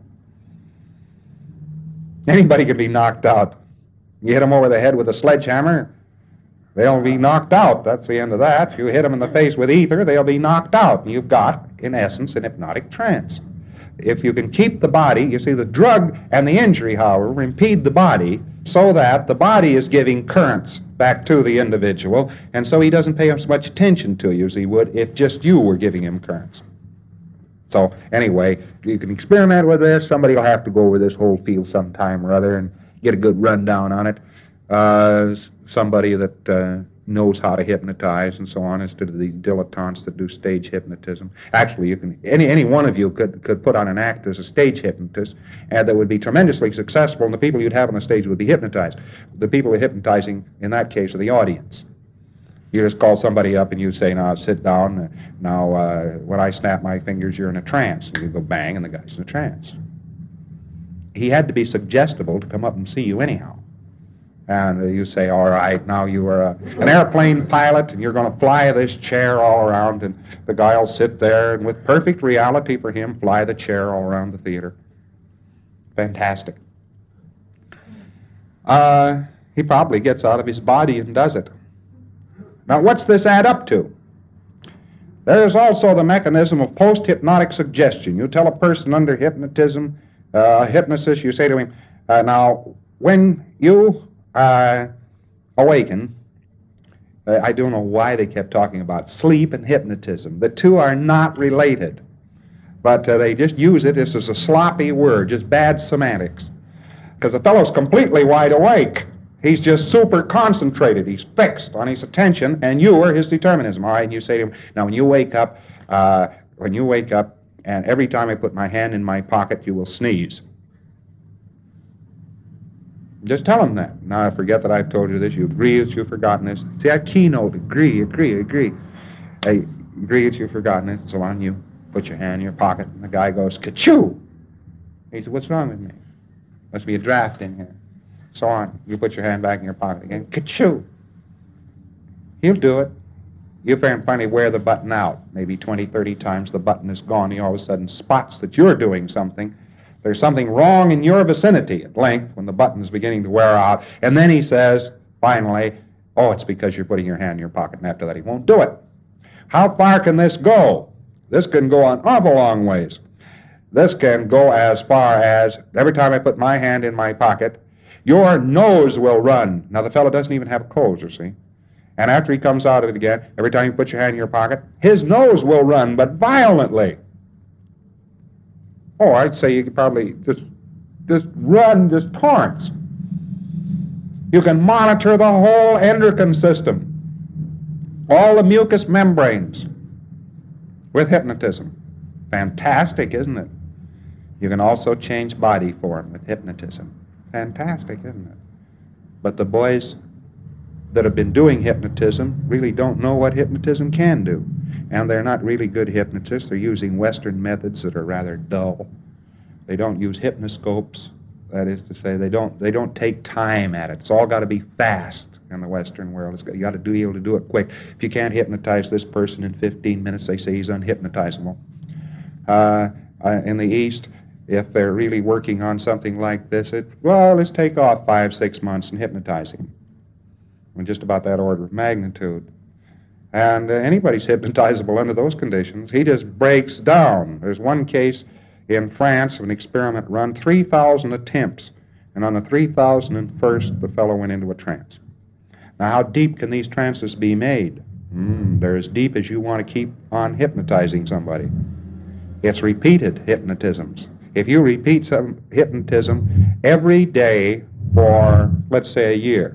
Anybody can be knocked out. You hit them over the head with a sledgehammer, they'll be knocked out. That's the end of that. If you hit them in the face with ether, they'll be knocked out. You've got, in essence, an hypnotic trance. If you can keep the body, you see, the drug and the injury, however, impede the body so that the body is giving currents back to the individual, and so he doesn't pay as much attention to you as he would if just you were giving him currents. So, anyway, you can experiment with this. Somebody will have to go over this whole field sometime or other and get a good rundown on it. Uh, somebody that uh, knows how to hypnotize and so on, instead of these dilettantes that do stage hypnotism. Actually, you can any any one of you could, could put on an act as a stage hypnotist, and that would be tremendously successful, and the people you'd have on the stage would be hypnotized. The people who are hypnotizing, in that case, are the audience. You just call somebody up and you say, now sit down, now uh, when I snap my fingers you're in a trance. And you go bang and the guy's in a trance. He had to be suggestible to come up and see you anyhow. And uh, you say, all right, now you are a, an airplane pilot and you're going to fly this chair all around, and the guy will sit there and with perfect reality for him fly the chair all around the theater. Fantastic. Uh, he probably gets out of his body and does it. Now, what's this add up to? There's also the mechanism of post-hypnotic suggestion. You tell a person under hypnotism, uh, hypnosis, you say to him, uh, now, when you uh, awaken, uh, I don't know why they kept talking about sleep and hypnotism. The two are not related, but uh, they just use it as a sloppy word, just bad semantics. Because the fellow's completely wide awake. He's just super concentrated. He's fixed on his attention, and you are his determinism. All right, and you say to him, now when you wake up, uh, when you wake up, and every time I put my hand in my pocket, you will sneeze. Just tell him that. Now, I forget that I've told you this. You agree that you've forgotten this. See, that keynote, agree, agree, agree. Hey, agree that you've forgotten it. So on, you put your hand in your pocket, and the guy goes, ka-choo! He said, what's wrong with me? Must be a draft in here. So on. You put your hand back in your pocket again. Ka-choo! He'll do it. You finally wear the button out. Maybe twenty, thirty times the button is gone. He all of a sudden spots that you're doing something. There's something wrong in your vicinity at length when the button is beginning to wear out. And then he says, finally, oh, it's because you're putting your hand in your pocket. And after that, he won't do it. How far can this go? This can go an awful long ways. This can go as far as, every time I put my hand in my pocket, your nose will run. Now, the fellow doesn't even have clothes, you see. And after he comes out of it again, every time you put your hand in your pocket, his nose will run, but violently. Oh, I'd say you could probably just, just run just torrents. You can monitor the whole endocrine system, all the mucous membranes, with hypnotism. Fantastic, isn't it? You can also change body form with hypnotism. Fantastic, isn't it? But the boys that have been doing hypnotism really don't know what hypnotism can do. And they're not really good hypnotists. They're using Western methods that are rather dull. They don't use hypnoscopes. That is to say, they don't they don't take time at it. It's all got to be fast in the Western world. It's got, you got to do, be able to do it quick. If you can't hypnotize this person in fifteen minutes, they say he's unhypnotizable. Uh, uh, in the East, if they're really working on something like this, it, well, let's take off five, six months and hypnotize him. In just about that order of magnitude. And uh, anybody's hypnotizable under those conditions. He just breaks down. There's one case in France of an experiment run, three thousand attempts, and on the three thousand first, the fellow went into a trance. Now, how deep can these trances be made? Mm, they're as deep as you want to keep on hypnotizing somebody. It's repeated hypnotisms. If you repeat some hypnotism every day for, let's say, a year,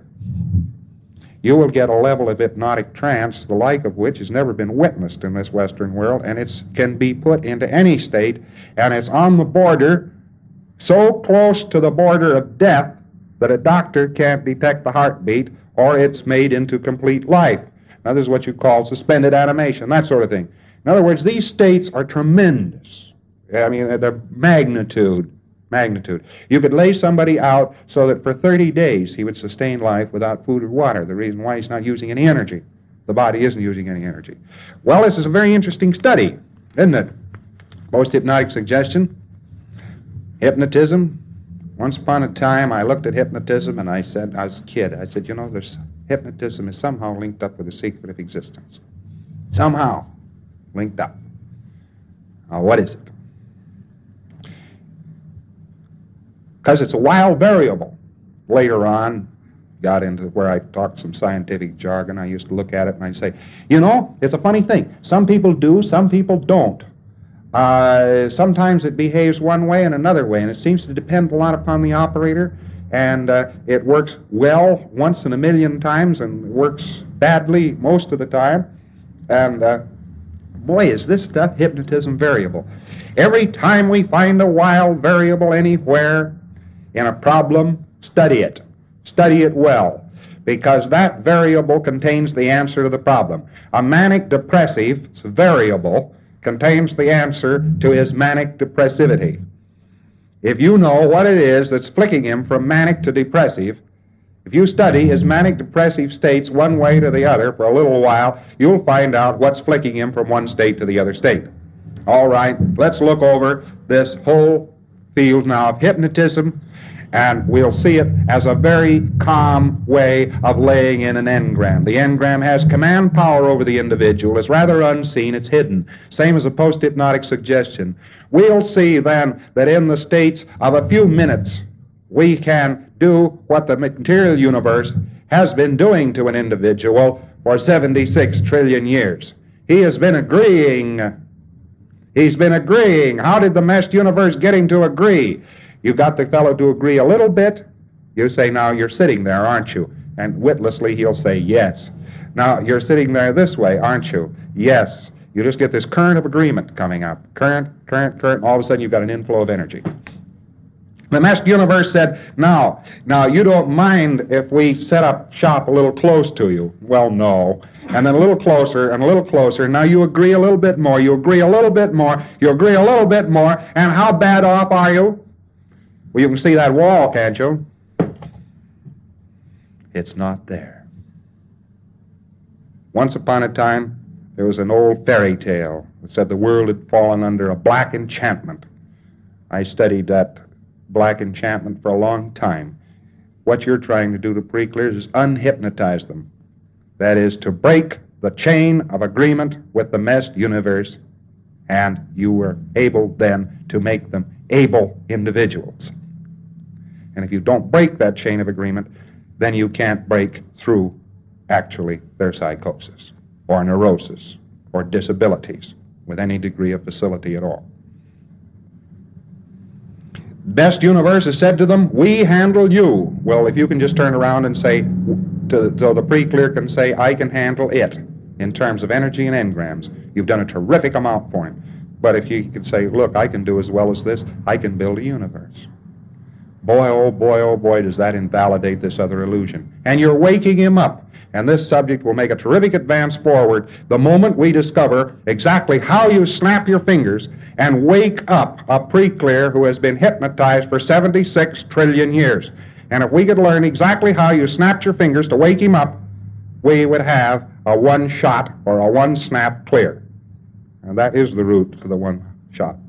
you will get a level of hypnotic trance, the like of which has never been witnessed in this Western world, and it can be put into any state, and it's on the border, so close to the border of death that a doctor can't detect the heartbeat, or it's made into complete life. Now, this is what you call suspended animation, that sort of thing. In other words, these states are tremendous. I mean, the magnitude. Magnitude. You could lay somebody out so that for thirty days he would sustain life without food or water. The reason why he's not using any energy. The body isn't using any energy. Well, this is a very interesting study, isn't it? Post-hypnotic suggestion, hypnotism. Once upon a time, I looked at hypnotism and I said, I was a kid, I said, you know, there's, hypnotism is somehow linked up with the secret of existence. Somehow linked up. Now, what is it? Because it's a wild variable. Later on, got into where I talked some scientific jargon. I used to look at it and I'd say, you know, it's a funny thing. Some people do, some people don't. Uh, sometimes it behaves one way and another way, and it seems to depend a lot upon the operator, and uh, it works well once in a million times and works badly most of the time. And uh, boy, is this stuff hypnotism variable. Every time we find a wild variable anywhere in a problem, study it. Study it well, because that variable contains the answer to the problem. A manic depressive variable contains the answer to his manic depressivity. If you know what it is that's flicking him from manic to depressive, if you study his manic depressive states one way to the other for a little while, you'll find out what's flicking him from one state to the other state. All right, let's look over this whole field now of hypnotism, and we'll see it as a very calm way of laying in an engram. The engram has command power over the individual. It's rather unseen. It's hidden. Same as a post-hypnotic suggestion. We'll see then that in the states of a few minutes, we can do what the material universe has been doing to an individual for seventy-six trillion years. He has been agreeing. He's been agreeing. How did the meshed universe get him to agree? You got the fellow to agree a little bit. You say, now, you're sitting there, aren't you? And witlessly, he'll say, yes. Now, you're sitting there this way, aren't you? Yes. You just get this current of agreement coming up. Current, current, current, and all of a sudden you've got an inflow of energy. The meshed universe said, now, now, you don't mind if we set up shop a little close to you. Well, no. And then a little closer and a little closer. Now you agree a little bit more. You agree a little bit more. You agree a little bit more. And how bad off are you? Well, you can see that wall, can't you? It's not there. Once upon a time, there was an old fairy tale that said the world had fallen under a black enchantment. I studied that black enchantment for a long time. What you're trying to do to pre-clears is unhypnotize them. That is, to break the chain of agreement with the messed universe, and you were able then to make them able individuals. And if you don't break that chain of agreement, then you can't break through actually their psychosis or neurosis or disabilities with any degree of facility at all. Best universe has said to them, we handle you. Well, if you can just turn around and say, to, so the pre-clear can say, I can handle it in terms of energy and engrams, you've done a terrific amount for him. But if you could say, look, I can do as well as this, I can build a universe. Boy, oh boy, oh boy, does that invalidate this other illusion. And you're waking him up. And this subject will make a terrific advance forward the moment we discover exactly how you snap your fingers and wake up a pre-clear who has been hypnotized for seventy-six trillion years. And if we could learn exactly how you snapped your fingers to wake him up, we would have a one-shot or a one-snap clear. And that is the route for the one-shot.